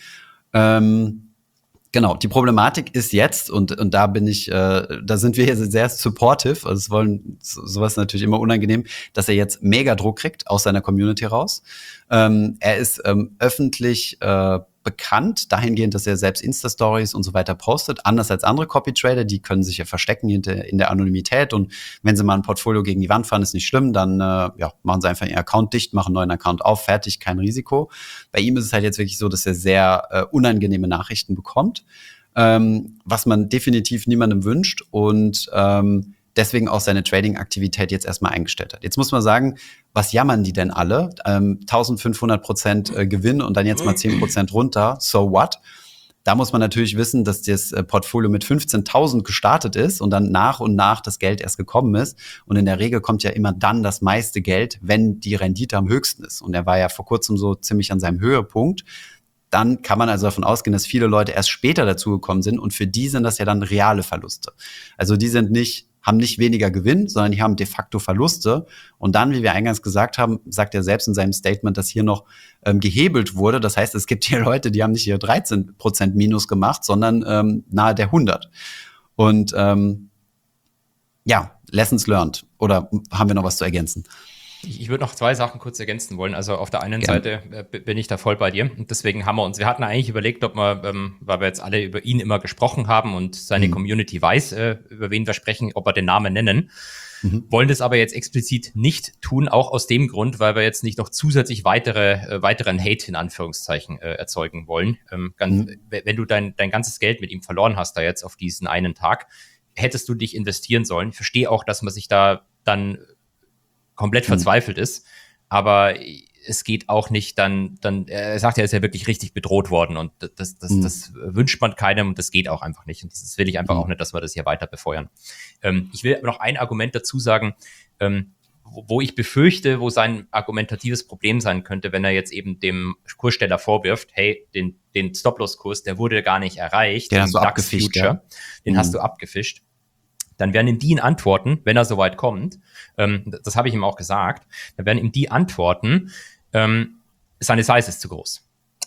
Ähm, genau, die Problematik ist jetzt, und und da bin ich, äh, da sind wir hier sehr supportive, also es wollen so, sowas natürlich immer unangenehm, dass er jetzt mega Druck kriegt aus seiner Community raus. Ähm, er ist ähm, öffentlich äh, bekannt, dahingehend, dass er selbst Insta-Stories und so weiter postet, anders als andere Copy-Trader, die können sich ja verstecken hinter, in der Anonymität und wenn sie mal ein Portfolio gegen die Wand fahren, ist nicht schlimm, dann äh, ja, machen sie einfach ihren Account dicht, machen einen neuen Account auf, fertig, kein Risiko. Bei ihm ist es halt jetzt wirklich so, dass er sehr äh, unangenehme Nachrichten bekommt, ähm, was man definitiv niemandem wünscht und ähm, deswegen auch seine Trading-Aktivität jetzt erstmal eingestellt hat. Jetzt muss man sagen, was jammern die denn alle? Ähm, eintausendfünfhundert Prozent äh, Gewinn und dann jetzt mal zehn Prozent runter. So what? Da muss man natürlich wissen, dass das äh, Portfolio mit fünfzehntausend gestartet ist und dann nach und nach das Geld erst gekommen ist. Und in der Regel kommt ja immer dann das meiste Geld, wenn die Rendite am höchsten ist. Und er war ja vor kurzem so ziemlich an seinem Höhepunkt. Dann kann man also davon ausgehen, dass viele Leute erst später dazugekommen sind und für die sind das ja dann reale Verluste. Also die sind nicht haben nicht weniger Gewinn, sondern die haben de facto Verluste. Und dann, wie wir eingangs gesagt haben, sagt er selbst in seinem Statement, dass hier noch ähm, gehebelt wurde. Das heißt, es gibt hier Leute, die haben nicht hier dreizehn Prozent Minus gemacht, sondern ähm, nahe der hundert. Und ähm, ja, Lessons learned. Oder haben wir noch was zu ergänzen? Ich würde noch zwei Sachen kurz ergänzen wollen. Also auf der einen Gerne. Seite äh, bin ich da voll bei dir. Und deswegen haben wir uns, wir hatten eigentlich überlegt, ob wir, ähm, weil wir jetzt alle über ihn immer gesprochen haben und seine mhm. Community weiß, äh, über wen wir sprechen, ob wir den Namen nennen. Mhm. Wollen das aber jetzt explizit nicht tun, auch aus dem Grund, weil wir jetzt nicht noch zusätzlich weitere, äh, weiteren Hate in Anführungszeichen äh, erzeugen wollen. Ähm, ganz, mhm. Wenn du dein, dein ganzes Geld mit ihm verloren hast, da jetzt auf diesen einen Tag, hättest du dich investieren sollen. Ich verstehe auch, dass man sich da dann komplett verzweifelt mhm. ist, aber es geht auch nicht dann, dann, er sagt ja, er ist ja wirklich richtig bedroht worden und das, das, mhm. das wünscht man keinem und das geht auch einfach nicht und das will ich einfach mhm. auch nicht, dass wir das hier weiter befeuern. Ähm, ich will aber noch ein Argument dazu sagen, ähm, wo, wo ich befürchte, wo sein argumentatives Problem sein könnte, wenn er jetzt eben dem Kurssteller vorwirft, hey, den, den Stop-Loss-Kurs, der wurde gar nicht erreicht, den hast du abgefischt, ja? den mhm. hast du abgefischt. Dann werden ihm die ihn antworten, wenn er soweit kommt, ähm, das habe ich ihm auch gesagt, dann werden ihm die antworten, ähm, seine Size ist zu groß.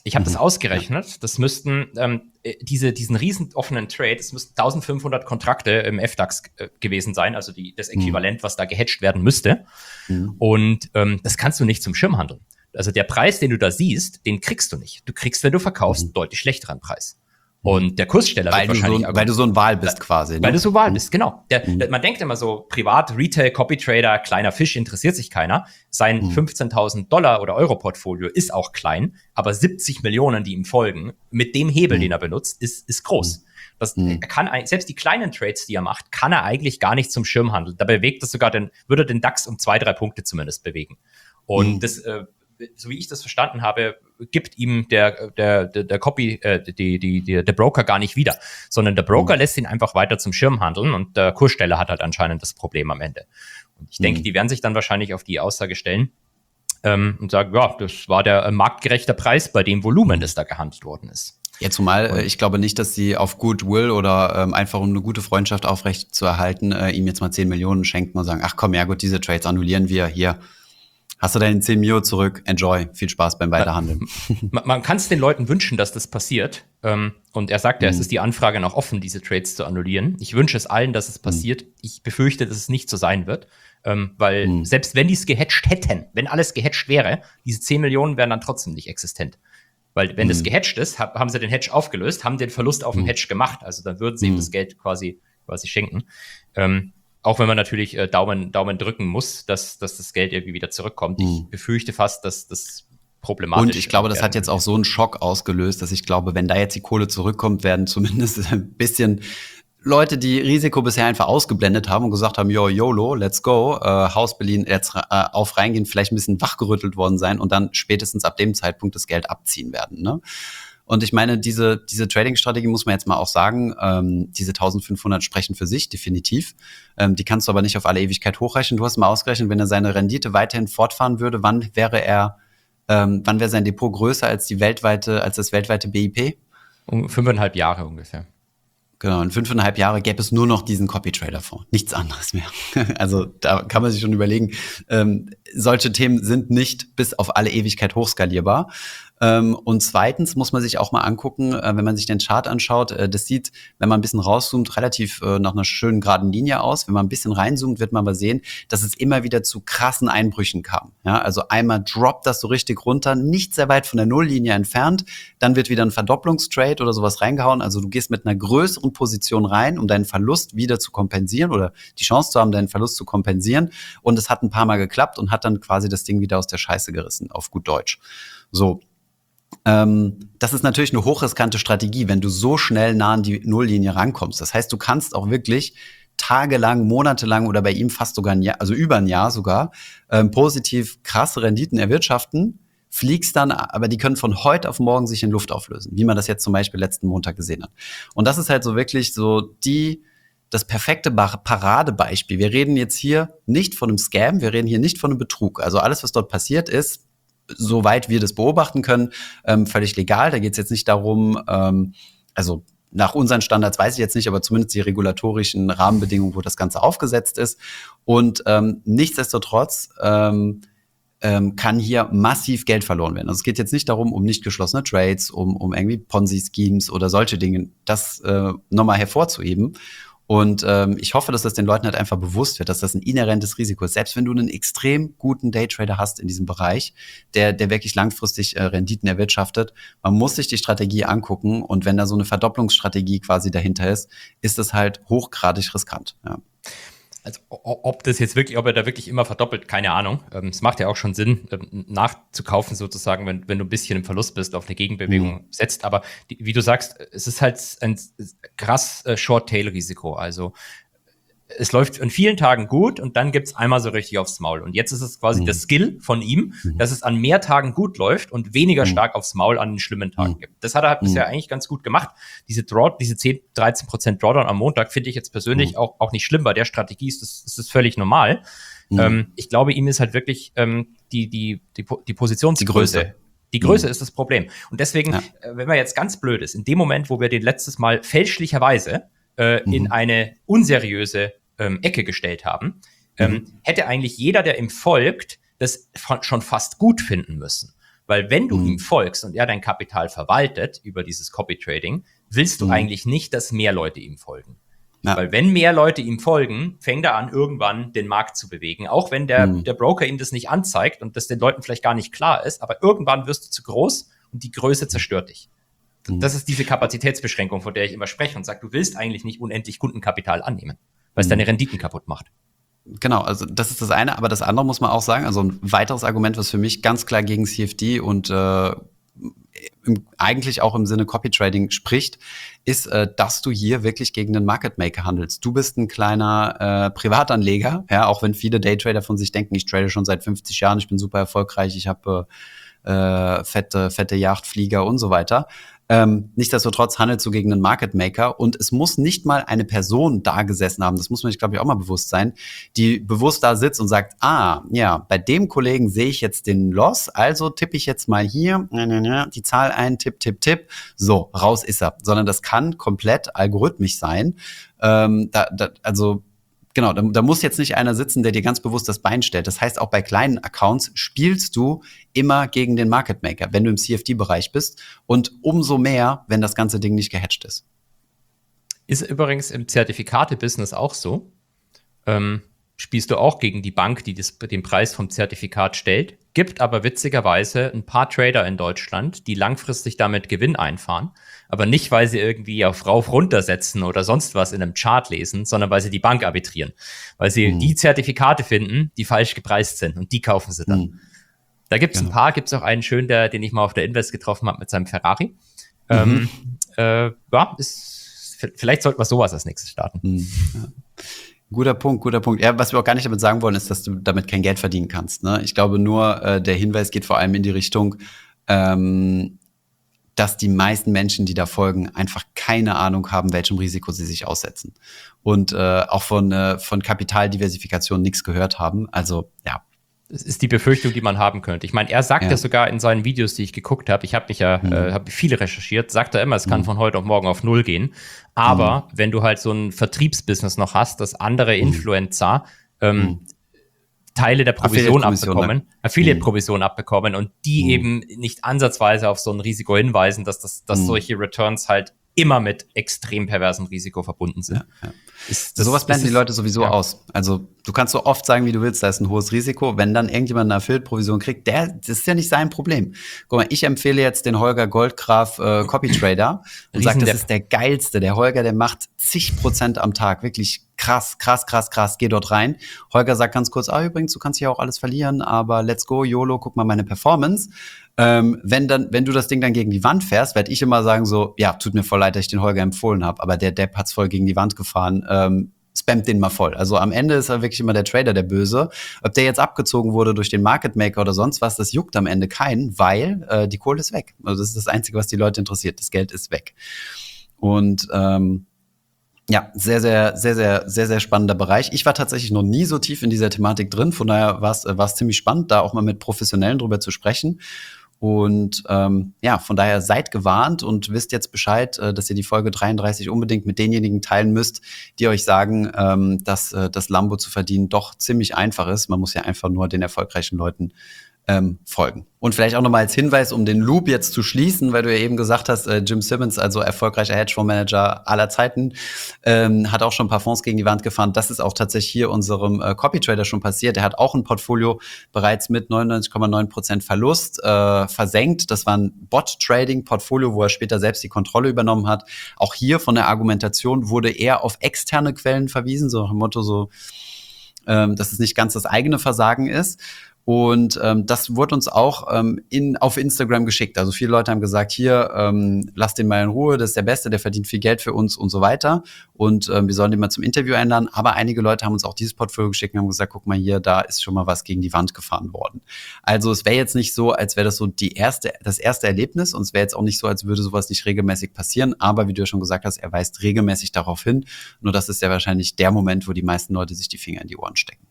Ich habe Mhm. das ausgerechnet. Das müssten ähm, diese, diesen riesen offenen Trade, das müssten eintausendfünfhundert Kontrakte im F DAX äh, gewesen sein, also die, das Äquivalent, was da gehatcht werden müsste. Mhm. Und ähm, das kannst du nicht zum Schirm handeln. Also der Preis, den du da siehst, den kriegst du nicht. Du kriegst, wenn du verkaufst, Mhm. deutlich schlechteren Preis. Und der Kurssteller Weil, wird du wahrscheinlich so, weil du so ein Wahl bist quasi. Ne? Weil du so Wahl bist, genau. Der, Mhm. der, man denkt immer so, privat, Retail, Copy-Trader, kleiner Fisch, interessiert sich keiner. Sein Mhm. fünfzehntausend Dollar oder Euro-Portfolio ist auch klein, aber siebzig Millionen, die ihm folgen, mit dem Hebel, Mhm. den er benutzt, ist, ist groß. Das, Mhm. er kann, ein- selbst die kleinen Trades, die er macht, kann er eigentlich gar nicht zum Schirm handeln. Da bewegt es sogar den, würde den DAX um zwei, drei Punkte zumindest bewegen. Und Mhm. das, äh, so wie ich das verstanden habe, gibt ihm der, der, der, der Copy, äh, die, die, die, der Broker gar nicht wieder, sondern der Broker Mhm. lässt ihn einfach weiter zum Schirm handeln und der Kurssteller hat halt anscheinend das Problem am Ende. Und ich denke, Mhm. die werden sich dann wahrscheinlich auf die Aussage stellen ähm, und sagen, ja, das war der äh, marktgerechte Preis bei dem Volumen, das da gehandelt worden ist. Ja, zumal Und- äh, ich glaube nicht, dass sie auf Goodwill oder ähm, einfach um eine gute Freundschaft aufrecht zu erhalten, äh, ihm jetzt mal zehn Millionen schenken und sagen, ach komm, ja gut, diese Trades annullieren wir, hier, hast du deine zehn Mio zurück, enjoy, viel Spaß beim Weiterhandeln. Man, man kann es den Leuten wünschen, dass das passiert. Ähm, und er sagt ja, es Mhm. ist die Anfrage noch offen, diese Trades zu annullieren. Ich wünsche es allen, dass es passiert. Ich befürchte, dass es nicht so sein wird. Ähm, weil Mhm. selbst wenn die es gehatcht hätten, wenn alles gehatcht wäre, diese zehn Millionen wären dann trotzdem nicht existent. Weil wenn das Mhm. gehatcht ist, hab, haben sie den Hedge aufgelöst, haben den Verlust auf dem Mhm. Hedge gemacht. Also dann würden sie ihm Mhm. das Geld quasi, quasi schenken. Ähm, auch wenn man natürlich äh, Daumen, Daumen drücken muss, dass, dass das Geld irgendwie wieder zurückkommt. Ich Mhm. befürchte fast, dass das problematisch Und ich glaube, das werden hat jetzt könnte. auch so einen Schock ausgelöst, dass ich glaube, wenn da jetzt die Kohle zurückkommt, werden zumindest ein bisschen Leute, die Risiko bisher einfach ausgeblendet haben und gesagt haben, yo, YOLO, let's go, äh, Haus Berlin jetzt äh, auf reingehen, vielleicht ein bisschen wachgerüttelt worden sein und dann spätestens ab dem Zeitpunkt das Geld abziehen werden. Ne? Und ich meine, diese, diese Trading-Strategie muss man jetzt mal auch sagen, ähm, diese eintausendfünfhundert sprechen für sich, definitiv. Ähm, die kannst du aber nicht auf alle Ewigkeit hochrechnen. Du hast mal ausgerechnet, wenn er seine Rendite weiterhin fortfahren würde, wann wäre er, ähm, wann wäre sein Depot größer als die weltweite, als das weltweite B I P? Um fünfeinhalb Jahre ungefähr. Genau, in fünfeinhalb Jahre gäbe es nur noch diesen Copy-Trader-Fonds, nichts anderes mehr. Also da kann man sich schon überlegen, ähm, solche Themen sind nicht bis auf alle Ewigkeit hochskalierbar. Ähm, und zweitens muss man sich auch mal angucken, äh, wenn man sich den Chart anschaut, äh, das sieht, wenn man ein bisschen rauszoomt, relativ äh, nach einer schönen geraden Linie aus. Wenn man ein bisschen reinzoomt, wird man aber sehen, dass es immer wieder zu krassen Einbrüchen kam. Ja, also einmal droppt das so richtig runter, nicht sehr weit von der Nulllinie entfernt, dann wird wieder ein Verdopplungstrade oder sowas reingehauen. Also du gehst mit einer größeren Position rein, um deinen Verlust wieder zu kompensieren oder die Chance zu haben, deinen Verlust zu kompensieren. Und es hat ein paar Mal geklappt und hat dann quasi das Ding wieder aus der Scheiße gerissen, auf gut Deutsch. So. Ähm, das ist natürlich eine hochriskante Strategie, wenn du so schnell nah an die Nulllinie rankommst. Das heißt, du kannst auch wirklich tagelang, monatelang oder bei ihm fast sogar ein Jahr, also über ein Jahr sogar, ähm, positiv krasse Renditen erwirtschaften, fliegst dann, aber die können von heute auf morgen sich in Luft auflösen, wie man das jetzt zum Beispiel letzten Montag gesehen hat. Und das ist halt so wirklich so die, das perfekte Paradebeispiel. Wir reden jetzt hier nicht von einem Scam, wir reden hier nicht von einem Betrug. Also alles, was dort passiert ist, soweit wir das beobachten können, ähm, völlig legal. Da geht es jetzt nicht darum, ähm, also nach unseren Standards weiß ich jetzt nicht, aber zumindest die regulatorischen Rahmenbedingungen, wo das Ganze aufgesetzt ist. Und ähm, nichtsdestotrotz ähm, ähm, kann hier massiv Geld verloren werden. Also es geht jetzt nicht darum, um nicht geschlossene Trades, um, um irgendwie Ponzi-Schemes oder solche Dinge, das äh, nochmal hervorzuheben. Und ähm, ich hoffe, dass das den Leuten halt einfach bewusst wird, dass das ein inhärentes Risiko ist. Selbst wenn du einen extrem guten Daytrader hast in diesem Bereich, der, der wirklich langfristig äh, Renditen erwirtschaftet, man muss sich die Strategie angucken. Und wenn da so eine Verdopplungsstrategie quasi dahinter ist, ist das halt hochgradig riskant. Ja. Also ob das jetzt wirklich, ob er da wirklich immer verdoppelt, keine Ahnung. Ähm, es macht ja auch schon Sinn, ähm, nachzukaufen sozusagen, wenn, wenn du ein bisschen im Verlust bist, auf eine Gegenbewegung Mhm. setzt. Aber die, wie du sagst, es ist halt ein krass äh, Short-Tail-Risiko. Also es läuft an vielen Tagen gut und dann gibt's einmal so richtig aufs Maul. Und jetzt ist es quasi Mhm. der Skill von ihm, Mhm. dass es an mehr Tagen gut läuft und weniger Mhm. stark aufs Maul an den schlimmen Tagen Mhm. gibt. Das hat er halt Mhm. bisher eigentlich ganz gut gemacht. Diese Draw, diese zehn, dreizehn Prozent Drawdown am Montag finde ich jetzt persönlich Mhm. auch, auch nicht schlimm. Bei der Strategie ist das, ist das völlig normal. Mhm. Ähm, ich glaube, ihm ist halt wirklich ähm, die, die, die, die Positionsgröße. Die Größe. Die Größe Mhm. ist das Problem. Und deswegen, Ja. äh, wenn man jetzt ganz blöd ist, in dem Moment, wo wir den letztes Mal fälschlicherweise äh, Mhm. in eine unseriöse ähm, Ecke gestellt haben, ähm, Mhm. hätte eigentlich jeder, der ihm folgt, das fa- schon fast gut finden müssen. Weil wenn du Mhm. ihm folgst und er dein Kapital verwaltet über dieses Copy-Trading, willst du Mhm. eigentlich nicht, dass mehr Leute ihm folgen. Ja. Weil wenn mehr Leute ihm folgen, fängt er an, irgendwann den Markt zu bewegen. Auch wenn der, Mhm. der Broker ihm das nicht anzeigt und das den Leuten vielleicht gar nicht klar ist, aber irgendwann wirst du zu groß und die Größe zerstört dich. Mhm. Das ist diese Kapazitätsbeschränkung, von der ich immer spreche und sage, du willst eigentlich nicht unendlich Kundenkapital annehmen, weil es Mhm. deine Renditen kaputt macht. Genau, also das ist das eine, aber das andere muss man auch sagen, also ein weiteres Argument, was für mich ganz klar gegen C F D und äh, im, eigentlich auch im Sinne Copy Trading spricht, ist, äh, dass du hier wirklich gegen den Market Maker handelst. Du bist ein kleiner äh, Privatanleger, ja, auch wenn viele Daytrader von sich denken, ich trade schon seit fünfzig Jahren, ich bin super erfolgreich, ich habe äh, fette, fette Yachtflieger und so weiter. Ähm, nichtsdestotrotz handelst du gegen einen Market Maker und es muss nicht mal eine Person da gesessen haben, das muss man sich, glaube ich, auch mal bewusst sein, die bewusst da sitzt und sagt, ah, ja, bei dem Kollegen sehe ich jetzt den Loss, also tippe ich jetzt mal hier die Zahl ein, tipp, tipp, tipp, so, raus ist er. Sondern das kann komplett algorithmisch sein. Ähm, da, da, also Genau, da, da muss jetzt nicht einer sitzen, der dir ganz bewusst das Bein stellt. Das heißt, auch bei kleinen Accounts spielst du immer gegen den Market Maker, wenn du im C F D-Bereich bist. Und umso mehr, wenn das ganze Ding nicht gehatcht ist. Ist übrigens im Zertifikate-Business auch so. Ähm, spielst du auch gegen die Bank, die das, den Preis vom Zertifikat stellt, gibt aber witzigerweise ein paar Trader in Deutschland, die langfristig damit Gewinn einfahren, aber nicht, weil sie irgendwie auf rauf runtersetzen oder sonst was in einem Chart lesen, sondern weil sie die Bank arbitrieren, weil sie Hm. die Zertifikate finden, die falsch gepreist sind und die kaufen sie dann. Hm. Da gibt's Genau. ein paar, gibt's auch einen schön, der, den ich mal auf der Invest getroffen habe mit seinem Ferrari. Mhm. Ähm, äh, ja, ist, vielleicht sollten wir sowas als nächstes starten. Hm. Ja. Guter Punkt, guter Punkt. Ja, was wir auch gar nicht damit sagen wollen, ist, dass du damit kein Geld verdienen kannst. Ne? Ich glaube nur, äh, der Hinweis geht vor allem in die Richtung, ähm, dass die meisten Menschen, die da folgen, einfach keine Ahnung haben, welchem Risiko sie sich aussetzen. Und äh, auch von, äh, von Kapitaldiversifikation nichts gehört haben. Also, ja. Das ist die Befürchtung, die man haben könnte. Ich meine, er sagt ja, Ja. sogar in seinen Videos, die ich geguckt habe, ich habe mich ja, Mhm. äh, habe viele recherchiert, sagt er immer, es kann Mhm. von heute auf morgen auf null gehen. Aber wenn du halt so ein Vertriebsbusiness noch hast, dass andere Influencer ähm, Mhm. Teile der Provision Affiliate-Provision, abbekommen, Affiliate-Provision abbekommen und die Mhm. eben nicht ansatzweise auf so ein Risiko hinweisen, dass, das, dass Mhm. solche Returns halt immer mit extrem perversem Risiko verbunden sind. Ja, ja. Ist, Das, sowas blenden ist- die Leute sowieso ja. aus. Also du kannst so oft sagen, wie du willst, da ist ein hohes Risiko. Wenn dann irgendjemand eine Affiliate-Provision kriegt, der, das ist ja nicht sein Problem. Guck mal, ich empfehle jetzt den Holger Goldgraf äh, Copy Trader und sage, das Riesendepp. ist der geilste. Der Holger, der macht zig Prozent am Tag. Wirklich krass, krass, krass, krass. Geh dort rein. Holger sagt ganz kurz, ah, übrigens, du kannst hier auch alles verlieren, aber let's go, YOLO, guck mal meine Performance. Ähm, wenn dann, wenn du das Ding dann gegen die Wand fährst, werde ich immer sagen so, ja, tut mir voll leid, dass ich den Holger empfohlen habe, aber der Depp hat's voll gegen die Wand gefahren. Ähm, spammt den mal voll. Also am Ende ist er wirklich immer der Trader der Böse. Ob der jetzt abgezogen wurde durch den Market Maker oder sonst was, das juckt am Ende keinen, weil äh, die Kohle ist weg. Also das ist das Einzige, was die Leute interessiert. Das Geld ist weg. Und ähm, ja, sehr, sehr, sehr, sehr, sehr, sehr spannender Bereich. Ich war tatsächlich noch nie so tief in dieser Thematik drin. Von daher war es war es ziemlich spannend, da auch mal mit Professionellen drüber zu sprechen. Und ähm, ja, von daher seid gewarnt und wisst jetzt Bescheid, äh, dass ihr die Folge dreiunddreißig unbedingt mit denjenigen teilen müsst, die euch sagen, ähm, dass äh, das Lambo zu verdienen doch ziemlich einfach ist. Man muss ja einfach nur den erfolgreichen Leuten ähm, folgen. Und vielleicht auch nochmal als Hinweis, um den Loop jetzt zu schließen, weil du ja eben gesagt hast, äh, Jim Simmons, also erfolgreicher Hedgefondsmanager aller Zeiten, ähm, hat auch schon ein paar Fonds gegen die Wand gefahren. Das ist auch tatsächlich hier unserem äh, Copy-Trader schon passiert. Er hat auch ein Portfolio bereits mit neunundneunzig Komma neun Prozent Verlust äh, versenkt. Das war ein Bot-Trading-Portfolio, wo er später selbst die Kontrolle übernommen hat. Auch hier von der Argumentation wurde er auf externe Quellen verwiesen, so nach dem Motto so, ähm, dass es nicht ganz das eigene Versagen ist. Und ähm, das wurde uns auch ähm, in, auf Instagram geschickt. Also viele Leute haben gesagt, hier, ähm, lasst den mal in Ruhe, das ist der Beste, der verdient viel Geld für uns und so weiter. Und ähm, wir sollen den mal zum Interview einladen. Aber einige Leute haben uns auch dieses Portfolio geschickt und haben gesagt, guck mal hier, da ist schon mal was gegen die Wand gefahren worden. Also es wäre jetzt nicht so, als wäre das so die erste, das erste Erlebnis. Und es wäre jetzt auch nicht so, als würde sowas nicht regelmäßig passieren. Aber wie du ja schon gesagt hast, er weist regelmäßig darauf hin. Nur das ist ja wahrscheinlich der Moment, wo die meisten Leute sich die Finger in die Ohren stecken.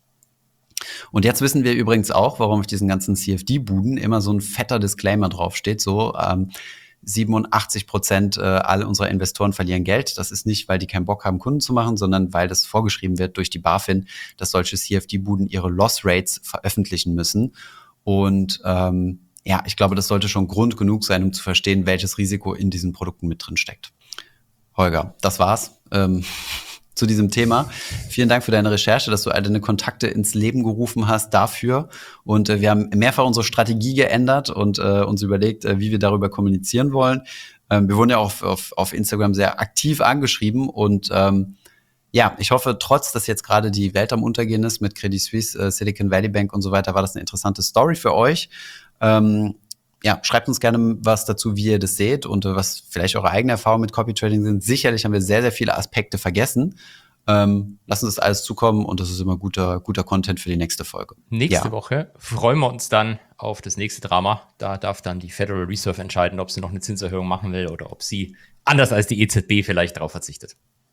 Und jetzt wissen wir übrigens auch, warum auf diesen ganzen C F D-Buden immer so ein fetter Disclaimer draufsteht, so ähm, siebenundachtzig Prozent äh, alle unserer Investoren verlieren Geld. Das ist nicht, weil die keinen Bock haben, Kunden zu machen, sondern weil das vorgeschrieben wird durch die BaFin, dass solche C F D-Buden ihre Loss-Rates veröffentlichen müssen. Und ähm, ja, ich glaube, das sollte schon Grund genug sein, um zu verstehen, welches Risiko in diesen Produkten mit drin steckt. Holger, das war's ähm, zu diesem Thema. Vielen Dank für deine Recherche, dass du all deine Kontakte ins Leben gerufen hast dafür. Und äh, wir haben mehrfach unsere Strategie geändert und äh, uns überlegt, äh, wie wir darüber kommunizieren wollen. Ähm, wir wurden ja auf, auf, auf Instagram sehr aktiv angeschrieben und ähm, ja, ich hoffe, trotz, dass jetzt gerade die Welt am Untergehen ist mit Credit Suisse, äh, Silicon Valley Bank und so weiter, war das eine interessante Story für euch. Ähm, Ja, schreibt uns gerne was dazu, wie ihr das seht und äh, was vielleicht eure eigenen Erfahrungen mit Copy Trading sind. Sicherlich haben wir sehr, sehr viele Aspekte vergessen. Ähm, lasst uns das alles zukommen und das ist immer guter, guter Content für die nächste Folge. Nächste ja. Woche freuen wir uns dann auf das nächste Drama. Da darf dann die Federal Reserve entscheiden, ob sie noch eine Zinserhöhung machen will oder ob sie anders als die E Z B vielleicht darauf verzichtet.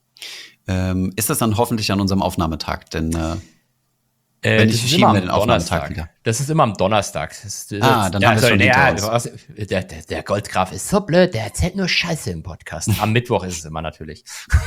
Ähm, ist das dann hoffentlich an unserem Aufnahmetag? Denn äh, Äh, Wenn das nicht, ist schieben immer wir am den Aufnahmetag Donnerstag. wieder. Das ist immer am Donnerstag. Das, das, Ah, dann ja, haben wir es schon sorry, hinter der, uns. was- der, der, der Goldgraf ist so blöd, der erzählt nur Scheiße im Podcast. Am Mittwoch ist es immer natürlich.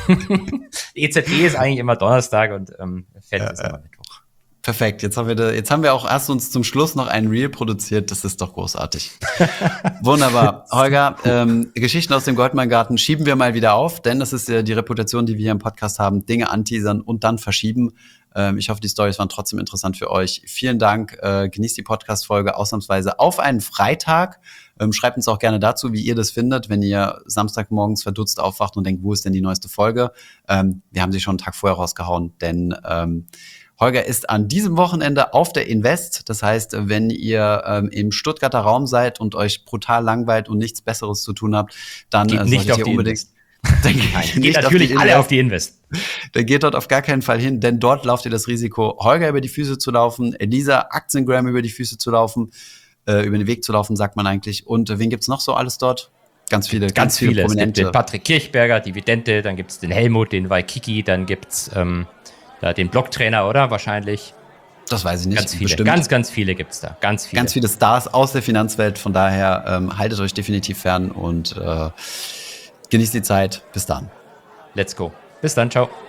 Die E Z B ist eigentlich immer Donnerstag und ähm, Fed ist immer Mittwoch. Perfekt, jetzt haben wir da, jetzt haben wir auch, hast du uns zum Schluss noch ein Reel produziert, das ist doch großartig. Wunderbar. Holger, ähm, Geschichten aus dem Goldmann-Garten schieben wir mal wieder auf, denn das ist ja die Reputation, die wir hier im Podcast haben, Dinge anteasern und dann verschieben. Ähm, ich hoffe, die Storys waren trotzdem interessant für euch. Vielen Dank, äh, genießt die Podcast-Folge ausnahmsweise auf einen Freitag. Ähm, schreibt uns auch gerne dazu, wie ihr das findet, wenn ihr Samstagmorgens verdutzt aufwacht und denkt, wo ist denn die neueste Folge? Ähm, wir haben sie schon einen Tag vorher rausgehauen, denn ähm, Holger ist an diesem Wochenende auf der Invest. Das heißt, wenn ihr ähm, im Stuttgarter Raum seid und euch brutal langweilt und nichts Besseres zu tun habt, dann Geht äh, nicht solltet auf ihr die unbedingt Invest. dann Nein, geht geht nicht natürlich auf die alle Invest. auf die Invest. Dann geht dort auf gar keinen Fall hin, denn dort lauft ihr das Risiko, Holger über die Füße zu laufen, Elisa Aktiengram über die Füße zu laufen, äh, über den Weg zu laufen, sagt man eigentlich. Und äh, wen gibt's noch so alles dort? Ganz viele, ganz, Ganz viele viele. Es gibt Prominente. den Patrick Kirchberger, die Vidente, dann gibt's den Helmut, den Waikiki, dann gibt's ähm, da den Blocktrainer, oder? Wahrscheinlich. Das weiß ich nicht. Ganz viele. Bestimmt. Ganz, ganz viele gibt's da. Ganz viele. Ganz viele Stars aus der Finanzwelt. Von daher ähm, haltet euch definitiv fern und äh, genießt die Zeit. Bis dann. Let's go. Bis dann. Ciao.